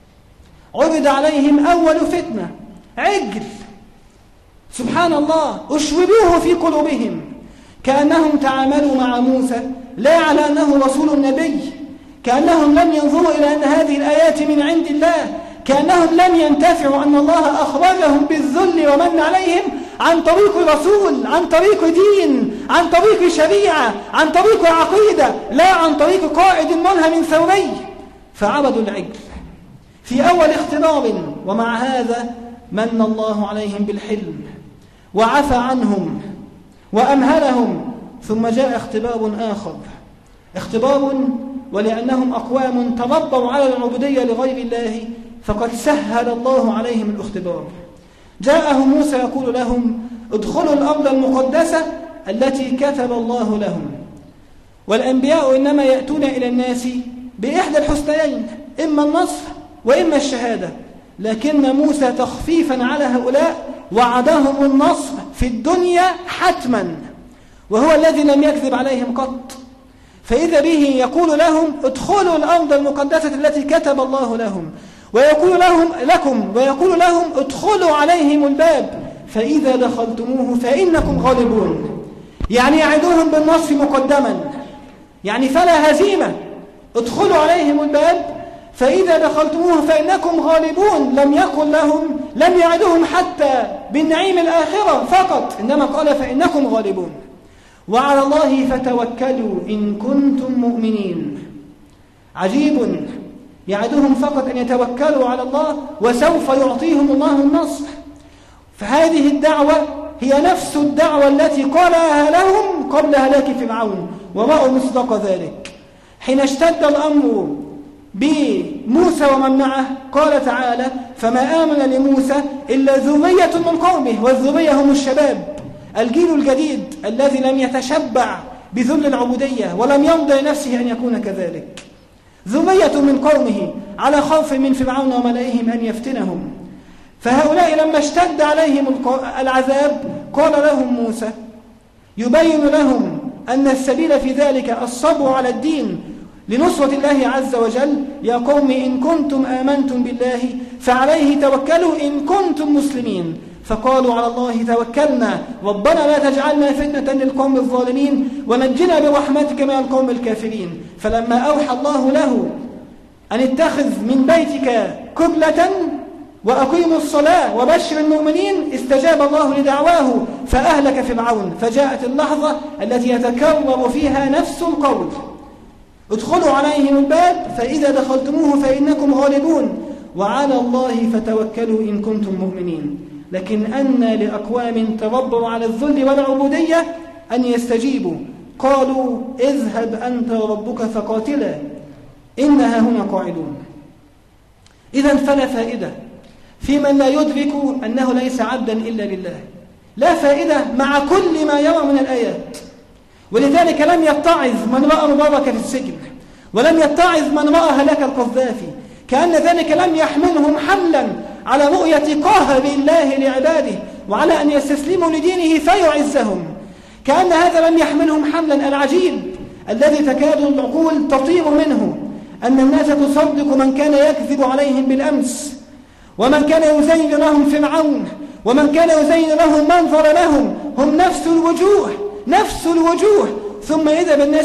عرض عليهم أول فتنة عجل، سبحان الله، أشربوه في قلوبهم كأنهم تعاملوا مع موسى لا على أنه رسول نبي، كأنهم لم ينظروا إلى أن هذه الآيات من عند الله، كأنهم لم ينتفعوا أن الله أخرجهم بالذل ومن عليهم عن طريق رسول، عن طريق دين، عن طريق شريعة، عن طريق عقيدة، لا عن طريق قائد ملهم ثوري. فعبدوا العجل في أول اختبار. ومع هذا من الله عليهم بالحلم وعفى عنهم وأمهلهم. ثم جاء اختبار آخر، اختبار ولأنهم أقوام تربوا على العبودية لغير الله فقد سهل الله عليهم الاختبار. جاءهم موسى يقول لهم ادخلوا الأرض المقدسة التي كتب الله لهم. والأنبياء إنما يأتون إلى الناس بإحدى الحسنيين، إما النصر وإما الشهادة، لكن موسى تخفيفا على هؤلاء وعدهم النصر في الدنيا حتما، وهو الذي لم يكذب عليهم قط. فإذا به يقول لهم ادخلوا الأرض المقدسة التي كتب الله لهم، ويقول لهم لكم ويقول لهم ادخلوا عليهم الباب فإذا دخلتموه فإنكم غالبون. يعني يعدوهم بالنصر مقدما، يعني فلا هزيمة. ادخلوا عليهم الباب فإذا دخلتموه فإنكم غالبون. لم يقل لهم، لم يعدهم حتى بالنعيم الآخرة فقط، إنما قال فإنكم غالبون. وعلى الله فتوكلوا إن كنتم مؤمنين. عجيب، يعدهم فقط أن يتوكلوا على الله وسوف يعطيهم الله النصر. فهذه الدعوة هي نفس الدعوة التي قالها لهم قبل هلاك فرعون، ورأوا مصداق ذلك. حين اشتد الأمر بموسى ومن معه قال تعالى فما آمن لموسى إلا ذرية من قومه، والذرية هم الشباب، الجيل الجديد الذي لم يتشبع بذل العبودية ولم يرضى لنفسه أن يكون كذلك. ذرية من قومه على خوف من فرعون وملئهم أن يفتنهم. فهؤلاء لما اشتد عليهم العذاب قال لهم موسى يبين لهم أن السبيل في ذلك الصبر على الدين لنصرة الله عز وجل. يا قوم إن كنتم آمنتم بالله فعليه توكلوا إن كنتم مسلمين. فقالوا على الله توكلنا ربنا لا تجعلنا فتنة للقوم الظالمين ونجنا برحمتك من القوم الكافرين. فلما أوحى الله له أن اتخذ من بيتك قبلة وأقيموا الصلاة وبشر المؤمنين استجاب الله لدعواه فأهلك فرعون. فجاءت اللحظة التي يتكرر فيها نفس القول: ادخلوا عليهم الباب فإذا دخلتموه فإنكم غالبون وعلى الله فتوكلوا إن كنتم مؤمنين. لكن أن لأقوام تربوا على الذل والعبودية أن يستجيبوا، قالوا: اذهب أنت وربك فقاتلا إنها هنا قاعدون. إذن فلا فائدة في من لا يدرك أنه ليس عبدا إلا لله، لا فائدة مع كل ما يرى من الآيات. ولذلك لم يتعظ من رأى مبارك في السجن، ولم يتعظ من رأى هلاك القذافي، كأن ذلك لم يحملهم حملا على رؤية قهر الله لعباده وعلى أن يستسلموا لدينه فيعزهم. كأن هذا لم يحملهم حملا العجيب الذي تكاد العقول تطير منه، أن الناس تصدق من كان يكذب عليهم بالأمس، ومن كان يزين لهم فرعون، ومن كان يزين لهم من ظلمهم، هم نفس الوجوه نفس الوجوه ثم إذا بالناس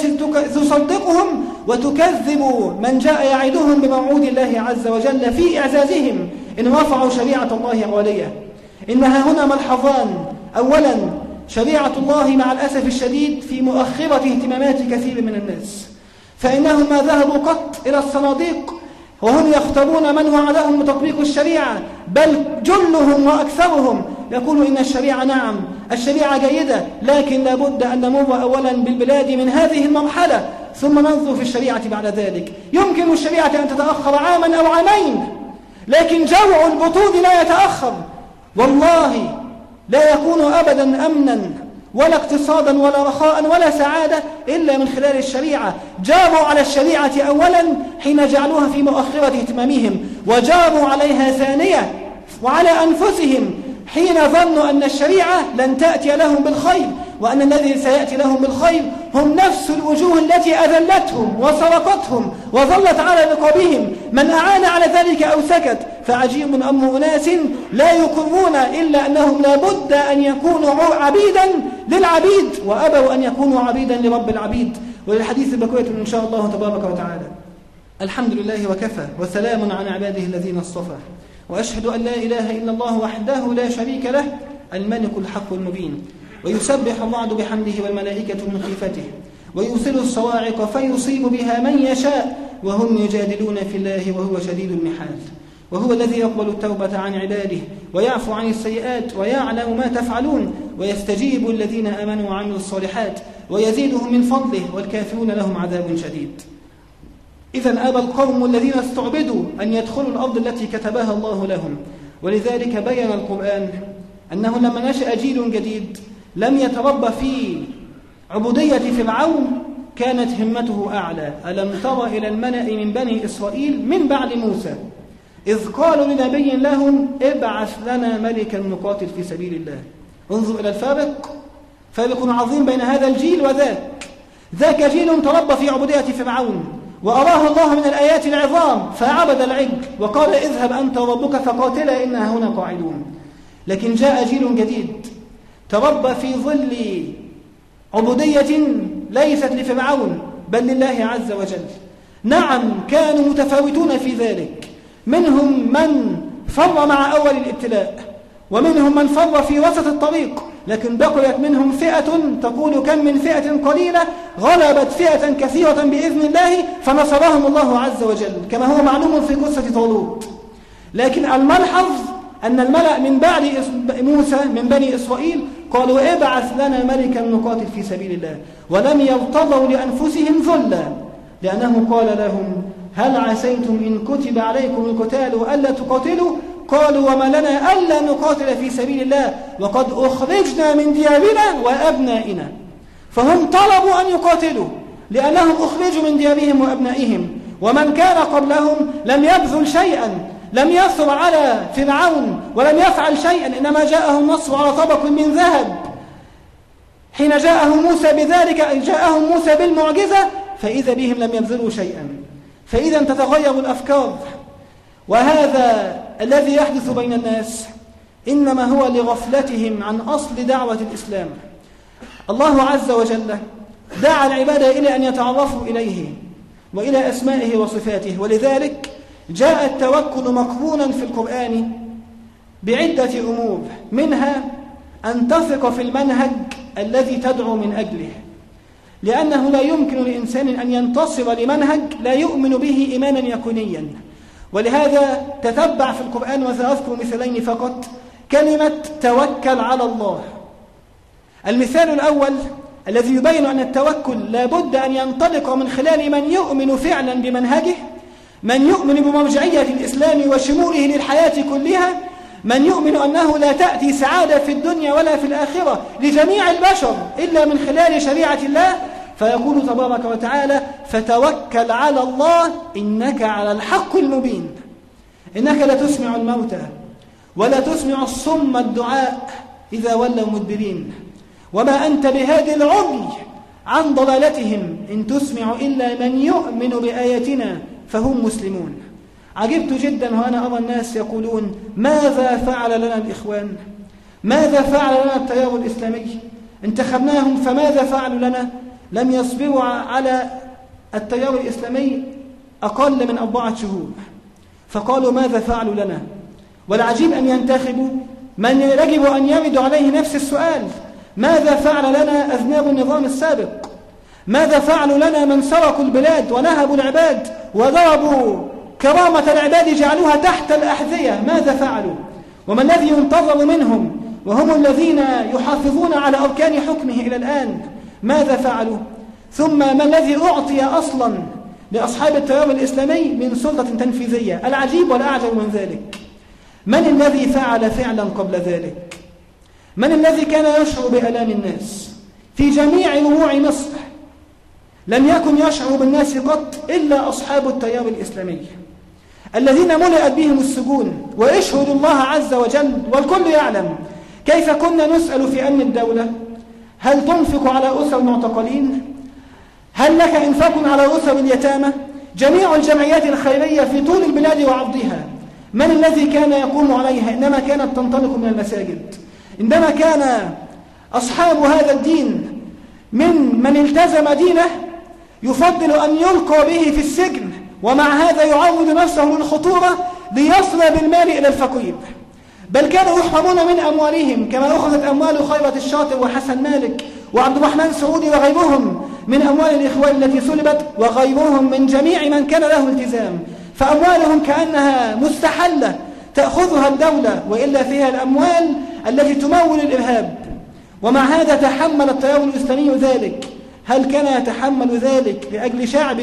تصدقهم وتكذب من جاء يعدهم بموعود الله عز وجل في إعزازهم إن رفعوا شريعة الله عالية. إنها هنا ملحظان: أولا شريعة الله مع الأسف الشديد في مؤخرة اهتمامات كثير من الناس، فإنهم ما ذهبوا قط إلى الصناديق وهم يختارون من وعدهم بتطبيق الشريعة، بل جلهم وأكثرهم يقول إن الشريعة نعم الشريعة جيدة، لكن لابد أن نمر أولا بالبلاد من هذه المرحلة ثم ننظر في الشريعة بعد ذلك. يمكن الشريعة أن تتأخر عاما أو عامين، لكن جوع البطون لا يتأخر. والله لا يكون أبدا أمنا ولا اقتصادا ولا رخاء ولا سعادة إلا من خلال الشريعة. جاروا على الشريعة أولا حين جعلوها في مؤخرة اهتمامهم، وجاروا عليها ثانية وعلى أنفسهم حين ظنوا أن الشريعة لن تأتي لهم بالخير، وأن الذي سيأتي لهم بالخير هم نفس الوجوه التي أذلتهم وسرقتهم وظلت على رقابهم، من أعان على ذلك أو سكت. فعجيب أمر أناس لا يقرون إلا أنهم لابد أن يكونوا عبيدا للعبيد، وأبوا أن يكونوا عبيدا لرب العبيد. وللحديث بقية إن شاء الله تبارك وتعالى. الحمد لله وكفى، وسلام على عباده الذين اصطفى، وأشهد أن لا إله إلا الله وحده لا شريك له الملك الحق المبين، ويسبح الرعد بحمده والملائكة من خيفته، ويرسل الصواعق فيصيب بها من يشاء، وهم يجادلون في الله وهو شديد المحال. وهو الذي يقبل التوبة عن عباده ويعفو عن السيئات ويعلم ما تفعلون، ويستجيب الذين آمنوا وعملوا الصالحات ويزيدهم من فضله، والكافرون لهم عذاب شديد. إذن أبى القوم الذين استعبدوا أن يدخلوا الأرض التي كتبها الله لهم، ولذلك بين القرآن أنه لما نشأ جيل جديد لم يتربى في عبودية فرعون كانت همته أعلى. ألم تر إلى الملأ من بني إسرائيل من بعد موسى إذ قالوا لنبي لهم ابعث لنا ملكا نقاتل في سبيل الله. انظر إلى الفارق، فارق عظيم بين هذا الجيل وذاك. ذاك جيل تربى في عبودية فرعون وأراه الله من الآيات العظام فعبد العجل وقال اذهب أنت وربك فقاتلا إنها هنا قاعدون. لكن جاء جيل جديد تربى في ظل عبودية ليست لفرعون بل لله عز وجل. نعم كانوا متفاوتون في ذلك، منهم من فر مع أول الابتلاء ومنهم من فر في وسط الطريق، لكن بقيت منهم فئة تقول كم من فئة قليلة غلبت فئة كثيرة بإذن الله فنصرهم الله عز وجل، كما هو معلوم في قصة طالوت. لكن الملحظ أن الملأ من بعد موسى من بني إسرائيل قالوا ابعث لنا ملكا نقاتل في سبيل الله، ولم يرتضوا لأنفسهم ذلا، لأنه قال لهم هل عسيتم إن كتب عليكم القتال ألا تقاتلوا؟ قالوا وما لنا ألا نقاتل في سبيل الله وقد أخرجنا من ديارنا وأبنائنا. فهم طلبوا أن يقاتلوا لأنهم أخرجوا من ديارهم وأبنائهم، ومن كان قبلهم لم يبذل شيئا، لم يثر على فرعون ولم يفعل شيئا، إنما جاءه النصر على طبق من ذهب. حين جاءه موسى بذلك جاءهم موسى بالمعجزة فإذا بهم لم يبذلوا شيئا. فإذا تتغير الأفكار، وهذا الذي يحدث بين الناس إنما هو لغفلتهم عن أصل دعوة الإسلام. الله عز وجل دعا العباد إلى أن يتعرفوا إليه وإلى أسمائه وصفاته، ولذلك جاء التوكل مقرونا في القرآن بعدة أمور، منها أن تثق في المنهج الذي تدعو من أجله، لأنه لا يمكن لإنسان أن ينتصر لمنهج لا يؤمن به إيمانا يقينيا. ولهذا تتبع في القرآن، وسأذكر مثالين فقط، كلمة توكل على الله. المثال الأول الذي يبين أن التوكل لابد أن ينطلق من خلال من يؤمن فعلا بمنهجه، من يؤمن بمرجعية الإسلام وشموله للحياة كلها، من يؤمن أنه لا تأتي سعادة في الدنيا ولا في الآخرة لجميع البشر إلا من خلال شريعة الله. فيقول تبارك وتعالى: فتوكل على الله إنك على الحق المبين. إنك لا تسمع الموتى ولا تسمع الصم الدعاء إذا ولوا مدبرين، وما أنت بهادي العمي عن ضلالتهم إن تسمع إلا من يؤمن بآياتنا فهم مسلمون. عجبت جدا وأنا أرى الناس يقولون: ماذا فعل لنا الإخوان؟ ماذا فعل لنا التيار الإسلامي؟ انتخبناهم فماذا فعلوا لنا؟ لم يصبروا على التيار الإسلامي أقل من أربعة شهور فقالوا: ماذا فعلوا لنا؟ والعجيب أن ينتخبوا من يجب أن يرد عليه نفس السؤال: ماذا فعل لنا أذناب النظام السابق؟ ماذا فعلوا لنا من سرقوا البلاد ونهبوا العباد وضربوا كرامة العباد جعلوها تحت الأحذية؟ ماذا فعلوا؟ وما الذي ينتظر منهم وهم الذين يحافظون على أركان حكمه إلى الآن؟ ماذا فعلوا؟ ثم ما الذي أعطي أصلا لأصحاب التيار الإسلامي من سلطة تنفيذية؟ العجيب والأعجب من ذلك: من الذي فعل فعلا قبل ذلك؟ من الذي كان يشعر بآلام الناس في جميع ربوع مصر؟ لم يكن يشعر بالناس قط إلا أصحاب التيار الإسلامي الذين ملئت بهم السجون. واشهد الله عز وجل والكل يعلم كيف كنا نسأل في أمن الدولة: هل تنفق على أسر المعتقلين؟ هل لك إنفاق على أسر اليتامى؟ جميع الجمعيات الخيرية في طول البلاد وعرضها من الذي كان يقوم عليها؟ إنما كانت تنطلق من المساجد. عندما كان أصحاب هذا الدين من من التزم دينه يفضل أن يلقى به في السجن، ومع هذا يعرض نفسه للخطورة ليصل بالمال إلى الفقير. بل كانوا يحرمون من أموالهم كما أخذت أموال خيرة الشاطر وحسن مالك وعبد الرحمن سعودي وغيرهم من أموال الإخوان التي سلبت، وغيرهم من جميع من كان له التزام، فأموالهم كأنها مستحلة تأخذها الدولة، وإلا فيها الأموال التي تمول الإرهاب. ومع هذا تحمل التيار الإسلامي ذلك. هل كان يتحمل ذلك لأجل شعب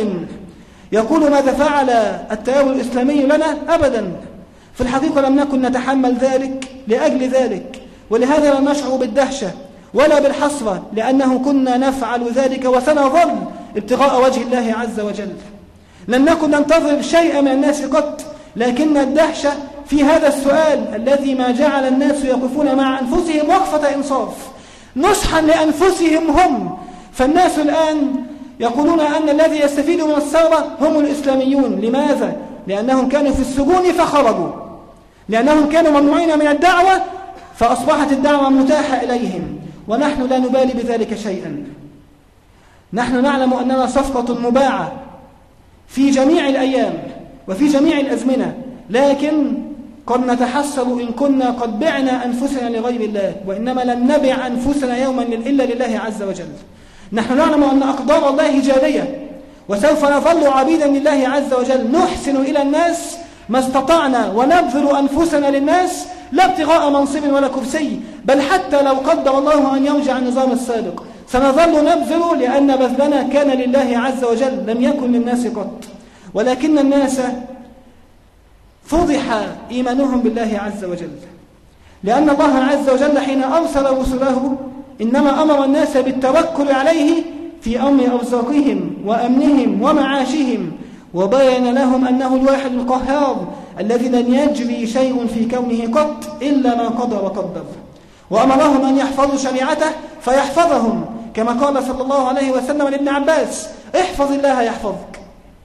يقول ماذا فعل التيار الإسلامي لنا؟ أبدا. في الحقيقة لم نكن نتحمل ذلك لأجل ذلك، ولهذا لا نشعر بالدهشة ولا بالحسرة، لأنه كنا نفعل ذلك وسنظل ابتغاء وجه الله عز وجل. لم نكن ننتظر شيئا من الناس قط، لكن الدهشة في هذا السؤال الذي ما جعل الناس يقفون مع أنفسهم وقفة إنصاف نصحا لأنفسهم هم. فالناس الآن يقولون أن الذي يستفيد من الثورة هم الإسلاميون. لماذا؟ لأنهم كانوا في السجون فخرجوا، لأنهم كانوا ممنوعين من الدعوة فأصبحت الدعوة متاحة إليهم، ونحن لا نبالي بذلك شيئا. نحن نعلم أننا صفقة مباعة في جميع الأيام وفي جميع الأزمنة، لكن قد نتحسر إن كنا قد بعنا أنفسنا لغير الله، وإنما لن نبع أنفسنا يوما إلا لله عز وجل. نحن نعلم أن أقدار الله جارية، وسوف نظل عبيدا لله عز وجل، نحسن إلى الناس ما استطعنا ونبذل أنفسنا للناس لا ابتغاء منصب ولا كرسي، بل حتى لو قدر الله أن يرجع النظام السابق سنظل نبذل، لأن بذلنا كان لله عز وجل لم يكن للناس قط. ولكن الناس فضح إيمانهم بالله عز وجل، لأن الله عز وجل حين أرسل رسله إنما أمر الناس بالتوكل عليه في أمر أرزاقهم وأمنهم ومعاشهم، وبين لهم أنه الواحد القهار الذي لن يجري شيء في كونه قط إلا ما قضى وقدر، وأمرهم أن يحفظوا شريعته فيحفظهم، كما قال صلى الله عليه وسلم لابن عباس: احفظ الله يحفظك،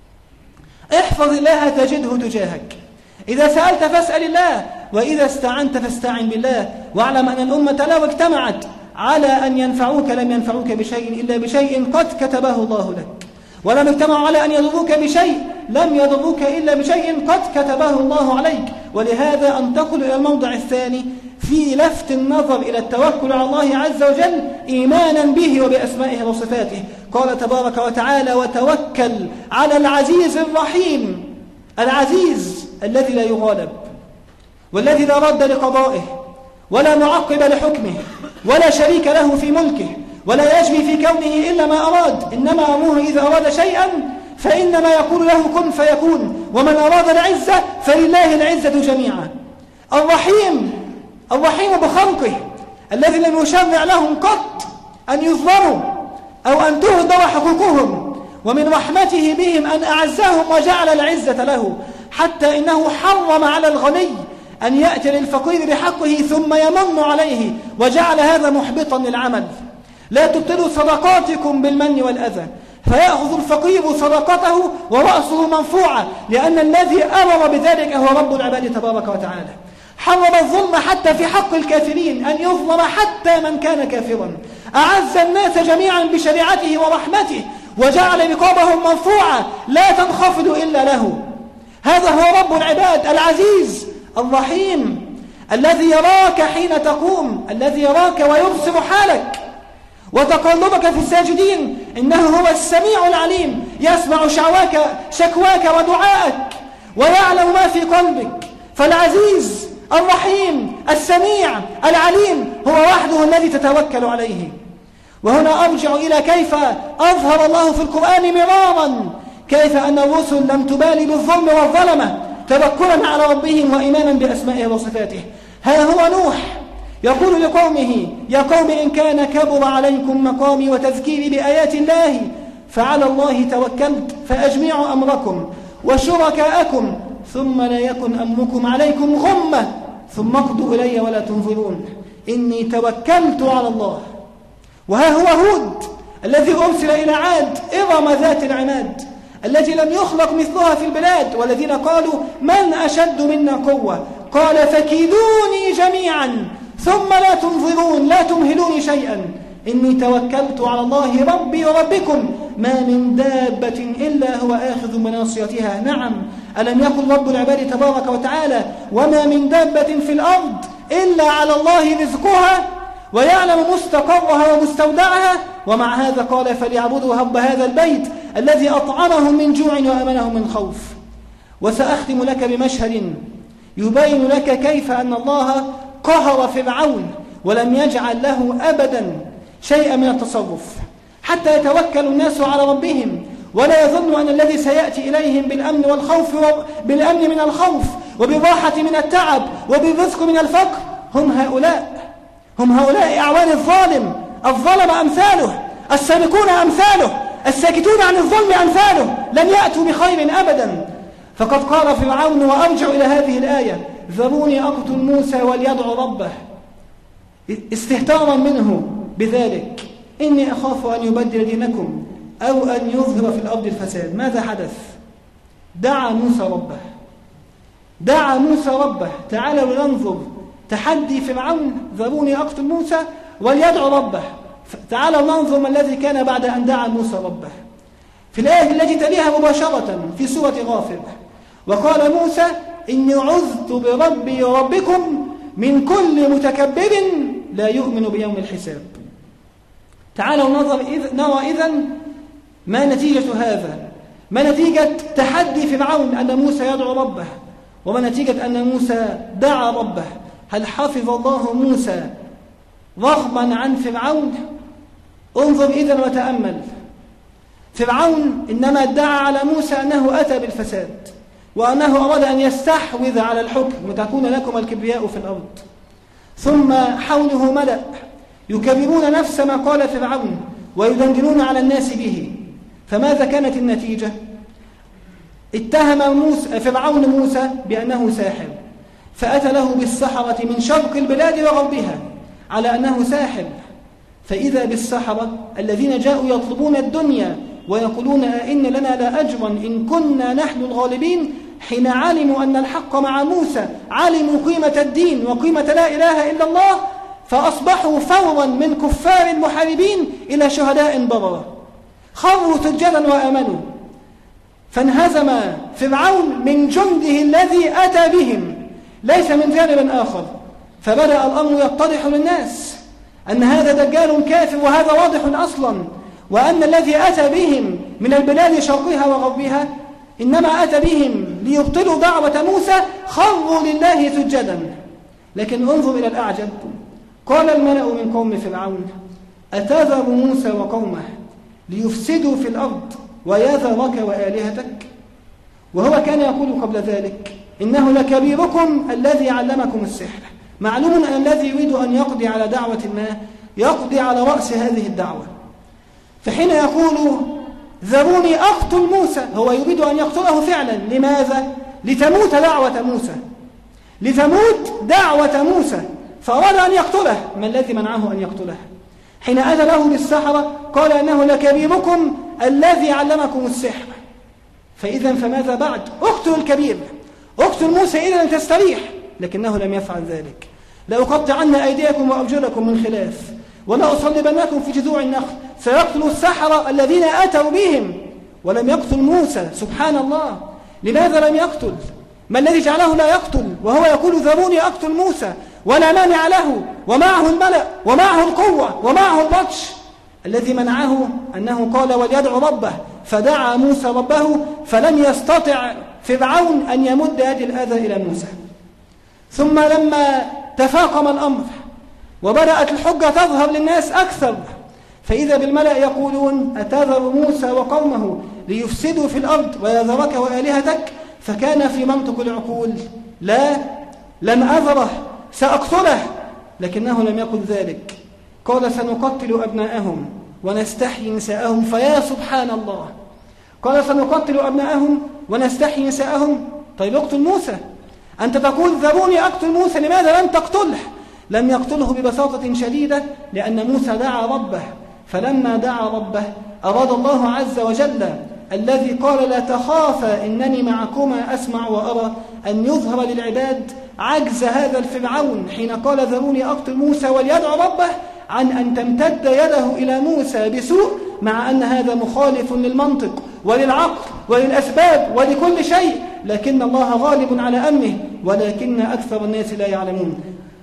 احفظ الله تجده تجاهك، إذا سألت فاسأل الله، وإذا استعنت فاستعن بالله، واعلم أن الأمة لو اجتمعت على أن ينفعوك لم ينفعوك بشيء إلا بشيء قد كتبه الله لك. ولم اجتمعوا على أن يضروك بشيء لم يضروك إلا بشيء قد كتبه الله عليك. ولهذا أنتقل إلى الموضع الثاني في لفت النظر إلى التوكل على الله عز وجل إيمانا به وبأسمائه وصفاته. قال تبارك وتعالى: وتوكل على العزيز الرحيم. العزيز الذي لا يغالب، والذي لا رد لقضائه، ولا معقب لحكمه، ولا شريك له في ملكه، ولا يجري في كونه إلا ما أراد. إنما أمره إذا أراد شيئا فإنما يقول له كن فيكون. ومن أراد العزة فلله العزة جميعا. الرحيم، الرحيم بخلقه، الذي لم يشرع لهم قط أن يظلموا أو أن تهدر حقوقهم، ومن رحمته بهم أن أعزهم وجعل العزة له، حتى إنه حرم على الغني أن يأتي للفقير بحقه ثم يمن عليه، وجعل هذا محبطا للعمل. لا تبطلوا صدقاتكم بالمن والأذى، فيأخذ الفقير صدقته ورأسه مرفوعة، لأن الذي أمر بذلك هو رب العباد تبارك وتعالى. حرم الظلم حتى في حق الكافرين، أن يظلم حتى من كان كافرا. أعز الناس جميعا بشريعته ورحمته، وجعل رقابهم مرفوعة لا تنخفض إلا له. هذا هو رب العباد العزيز الرحيم، الذي يراك حين تقوم، الذي يراك ويبصر حالك وتقلبك في الساجدين. إنه هو السميع العليم، يسمع شعواك شكواك ودعائك ويعلم ما في قلبك. فالعزيز الرحيم السميع العليم هو وحده الذي تتوكل عليه. وهنا أرجع إلى كيف أظهر الله في القرآن مرارا كيف أن الرسل لم تبالي بالظلم والظلمة، توكلا على ربهم وإيمانا بأسمائه وصفاته. ها هو نوح يقول لقومه: يا قوم إن كان كبر عليكم مقامي وتذكيري بآيات الله فعلى الله توكلت فأجمعوا أمركم وشركاءكم ثم لا يكن أمركم عليكم غمة ثم اقضوا إلي ولا تنظرون إني توكلت على الله. وها هو هود الذي أرسل إلى عاد إرم ذات العماد، التي لم يخلق مثلها في البلاد، والذين قالوا من أشد منا قوة، قال فكيدوني جميعا ثم لا تنظرون لا تمهلوني شيئا إني توكلت على الله ربي وربكم ما من دابة إلا هو آخذ بناصيتها. نعم، ألم يقل رب العباد تبارك وتعالى: وما من دابة في الأرض إلا على الله رزقها ويعلم مستقرها ومستودعها. ومع هذا قال: فليعبدوا رب هذا البيت الذي أطعمهم من جوع وأمنهم من خوف. وسأختم لك بمشهد يبين لك كيف أن الله قهر فرعون ولم يجعل له أبدا شيئا من التصرف، حتى يتوكل الناس على ربهم ولا يظن أن الذي سيأتي إليهم بالأمن والخوف بالأمن من الخوف وبالراحة من التعب وبالرزق من الفقر هم هؤلاء هم هؤلاء أعوان الظالم. الظلم أمثاله، السابقون أمثاله، الساكتون عن الظلم أمثاله، لن يأتوا بخير أبدا. فقد قال فرعون، وأرجع إلى هذه الآية: ذروني أقتل موسى وليدعو ربه، استهتارا منه بذلك، إني أخاف أن يبدل دينكم أو أن يظهر في الأرض الفساد. ماذا حدث؟ دعا موسى ربه دعا موسى ربه تعالوا لننظر تحدي فرعون: ذروني أقتل موسى وليدعو ربه. تعالوا ننظر ما الذي كان بعد أن دعا موسى ربه. في الآية التي تليها مباشرة في سورة غافر: وقال موسى إني عذت بربي وربكم من كل متكبر لا يؤمن بيوم الحساب. تعالوا نظر إذ نرى إذن ما نتيجة هذا، ما نتيجة تحدي فرعون أن موسى يدعو ربه، وما نتيجة أن موسى دعا ربه. هل حفظ الله موسى رغما عن فرعون؟ انظر إذن وتأمل. فرعون إنما ادعى على موسى أنه أتى بالفساد وأنه أراد أن يستحوذ على الحكم وتكون لكم الكبرياء في الأرض. ثم حوله ملأ يكررون نفس ما قال فرعون ويدندنون على الناس به. فماذا كانت النتيجة؟ اتهم موسى فرعون موسى بأنه ساحر، فأتى له بالسحرة من شرق البلاد وغربها على أنه ساحر. فإذا بالسحرة الذين جاءوا يطلبون الدنيا ويقولون أئن لنا لأجرا إن كنا نحن الغالبين، حين علموا أن الحق مع موسى علموا قيمة الدين وقيمة لا إله إلا الله، فأصبحوا فورا من كفار المحاربين إلى شهداء بررة. خروا سجدا وآمنوا، فانهزم فرعون من جنده الذي أتى بهم ليس من جانب آخر، فبدأ الأمر يتضح للناس أن هذا دجال كافر، وهذا واضح أصلا، وأن الذي أتى بهم من البلاد شرقها وغربها إنما أتى بهم ليبطلوا دعوة موسى، خروا لله سجدا. لكن انظر إلى الأعجب، قال الملأ من قوم فرعون أتذر موسى وقومه ليفسدوا في الأرض ويذرك وآلهتك؟ وهو كان يقول قبل ذلك إنه لكبيركم الذي علمكم السحر. معلوم أن الذي يريد أن يقضي على دعوة ما يقضي على رأس هذه الدعوة. فحين يقول ذروني أقتل موسى، هو يريد أن يقتله فعلا. لماذا؟ لتموت دعوة موسى، لتموت دعوة موسى، فأراد أن يقتله. ما الذي منعه أن يقتله؟ حين أتى له بالسحرة قال إنه لكبيركم الذي علمكم السحر. فإذا فماذا بعد؟ اقتل الكبير، اقتل موسى إذا أن تستريح. لكنه لم يفعل ذلك. لأقطعن أيديكم وأرجلكم من خلاف ولأصلبنكم في جذوع النخل. سيقتل السحرة الذين أتوا بهم ولم يقتل موسى. سبحان الله، لماذا لم يقتل؟ ما الذي جعله لا يقتل وهو يقول ذروني أقتل موسى ولا مانع له، ومعه الملأ ومعه القوة ومعه البطش؟ الذي منعه أنه قال وليدعو ربه، فدعا موسى ربه فلم يستطع فرعون أن يمد يد الأذى إلى موسى. ثم لما تفاقم الأمر وبدأت الحجة تظهر للناس أكثر، فإذا بالملأ يقولون أتذر موسى وقومه ليفسدوا في الأرض ويذرك وآلهتك؟ فكان في منطق العقول لا، لن أذره، سأقتله. لكنه لم يقل ذلك، قال سنقتل أبناءهم ونستحيي نساءهم. فيا سبحان الله، قال سنقتل أبناءهم ونستحيي نساءهم. طيب اقتل موسى. أنت تقول ذروني أقتل موسى، لماذا لم تقتله؟ لم يقتله ببساطة شديدة لأن موسى دعا ربه، فلما دعا ربه أراد الله عز وجل الذي قال لا تخافا إنني معكما أسمع وأرى أن يظهر للعباد عجز هذا الفرعون حين قال ذروني أقتل موسى وليدعو ربه عن أن تمتد يده إلى موسى بسوء، مع أن هذا مخالف للمنطق وللعقل وللأسباب ولكل شيء. لكن الله غالب على أمره ولكن أكثر الناس لا يعلمون.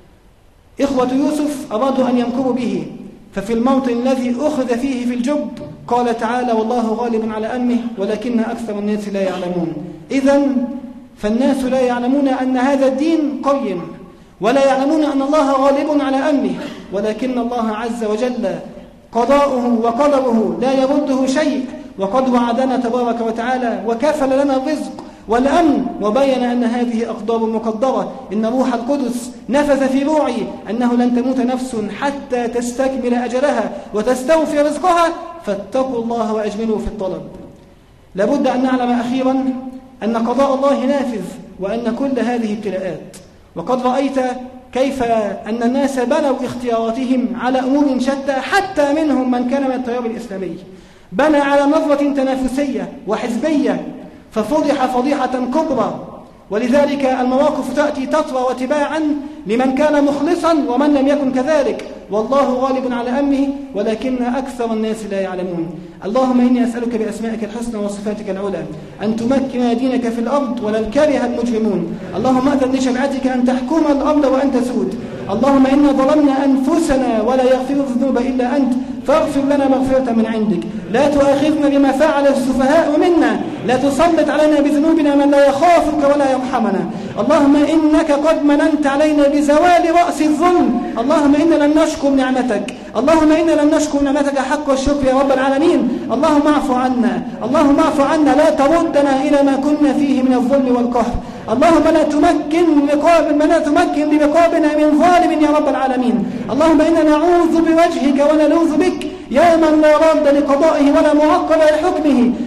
إخوة يوسف أرادوا أن يمكروا به، ففي الموطن الذي أخذ فيه في الجب قال تعالى والله غالب على أمره ولكن أكثر الناس لا يعلمون. إذن فالناس لا يعلمون أن هذا الدين قيم، ولا يعلمون أن الله غالب على أمره، ولكن الله عز وجل قضاؤه وقدره لا يرده شيء. وقد وعدنا تبارك وتعالى وكفل لنا الرزق والأمن، وبين أن هذه أقدار مقدرة. إن روح القدس نفث في روعي أنه لن تموت نفس حتى تستكمل أجلها وتستوفي رزقها، فاتقوا الله وأجملوا في الطلب. لابد أن نعلم أخيرا أن قضاء الله نافذ، وأن كل هذه ابتلاءات. وقد رأيت كيف أن الناس بنوا اختياراتهم على أمور شتى، حتى منهم من كان من التيار الإسلامي بنى على نظرة تنافسية وحزبية، ففضح فضيحة كبرى. ولذلك المواقف تأتي تطرى وتباعا لمن كان مخلصا ومن لم يكن كذلك، والله غالب على أمره ولكن أكثر الناس لا يعلمون. اللهم إني أسألك بأسمائك الحسنى وصفاتك العلى أن تمكن دينك في الأرض ولو كره المجرمون. اللهم أذن لشريعتك أن تحكم الأرض وأن تسود. اللهم إنا ظلمنا أنفسنا ولا يغفر الذنوب إلا أنت، فاغفر لنا مغفرة من عندك. لا تؤاخذنا بما فعل السفهاء منا، لا تسلط علينا بذنوبنا من لا يخافك ولا يرحمنا. اللهم إنك قد مننت علينا بزوال رأس الظلم. اللهم إنا لن نشكر نعمتك، اللهم إنا لن نشكر نعمتك حق الشكر يا رب العالمين. اللهم اعف عنا، اللهم اعف عنا، لا تردنا إلى ما كنا فيه من الظلم والقهر. اللهم لا تمكن رقاب لا تمكن برقابنا من ظالم يا رب العالمين. اللهم إنا نعوذ بوجهك ونلوذ بك يا من لا راد لقضائه ولا معقب لحكمه.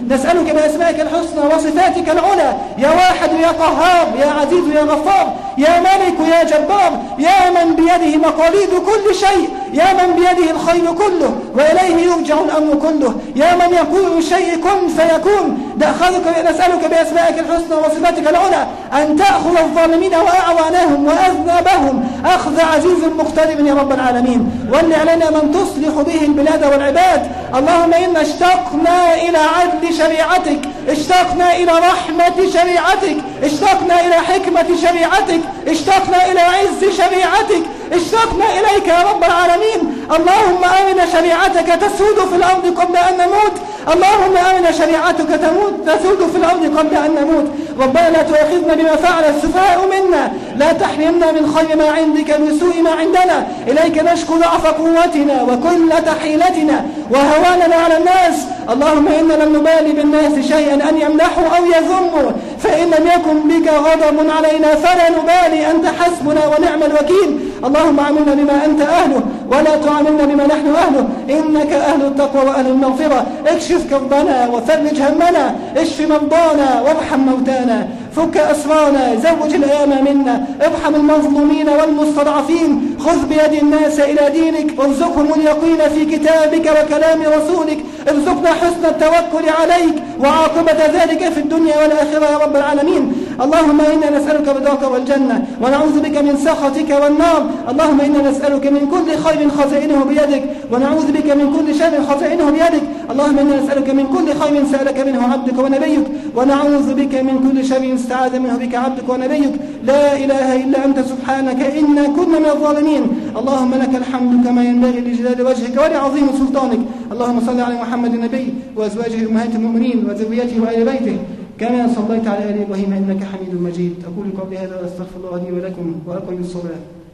نسألك بأسمائك الحسنى وصفاتك العلى يا واحد يا قهار يا عزيز يا غفار يا ملك يا جبار يا من بيده مقاليد كل شيء يا من بيده الخير كله وإليه يرجع الأمر كله يا من يقول الشيء كن فيكون. نسألك بأسمائك الحسنى وصفاتك العلى أن تأخذ الظالمين وأعوانهم وأذنابهم أخذ عزيز مقتدر يا رب العالمين. ول علينا من تصلح به البلاد والعباد. اللهم إنا اشتقنا إلى عدل شريعتك، اشتقنا إلى رحمة شريعتك، اشتقنا إلى حكمة شريعتك، اشتقنا إلى عز شريعتك، اشتقنا إليك يا رب العالمين. اللهم أرنا شريعتك تسود في الأرض قبل أن نموت، اللهم أرنا شريعتك تموت تسود في الأرض قبل أن نموت. ربنا لا تؤاخذنا بما فعل السفهاء منا، لا تحرمنا من خير ما عندك بسوء ما عندنا. إليك نشكو ضعف قوتنا وكلة حيلتنا وهواننا على الناس. اللهم إنا لم نبالي بالناس شيئا أن يمدحوا أو يذموا، فإن لم يكن بك غضب علينا فلا نبالي، أنت حسبنا ونعم الوكيل. اللهم عاملنا بما أنت أهله ولا تعاملنا بما نحن أهله، إنك أهل التقوى وأهل المغفرة. اكشف كربنا وفرج همنا، اشف مرضانا وارحم موتانا، فك أسرانا، زوج الأيام منا، ارحم المظلومين والمستضعفين، خذ بيد الناس إلى دينك، وارزقهم اليقين في كتابك وكلام رسولك، ارزقنا حسن التوكل عليك وعاقبة ذلك في الدنيا والآخرة يا رب العالمين. اللهم إنا نسألك رضاك والجنة ونعوذ بك من سخطك والنار. اللهم إنا نسألك من كل خير خزائنه بيدك ونعوذ بك من كل شر خزائنه بيدك. اللهم إنا نسألك من كل خير سألك منه عبدك ونبيك ونعوذ بك من كل شر استعاذ منه بك عبدك ونبيك. لا إله إلا أنت سبحانك إنا كنا من الظالمين. اللهم لك الحمد كما ينبغي لجلال وجهك ولعظيم سلطانك. اللهم صل على محمد النبي وأزواجه أمهات المؤمنين وذريته وآل بيته كما صليت على آل إبراهيم إنك حميد مجيد. أقول قولي هذا وأستغفر الله لي ولكم وأقم الصلاة.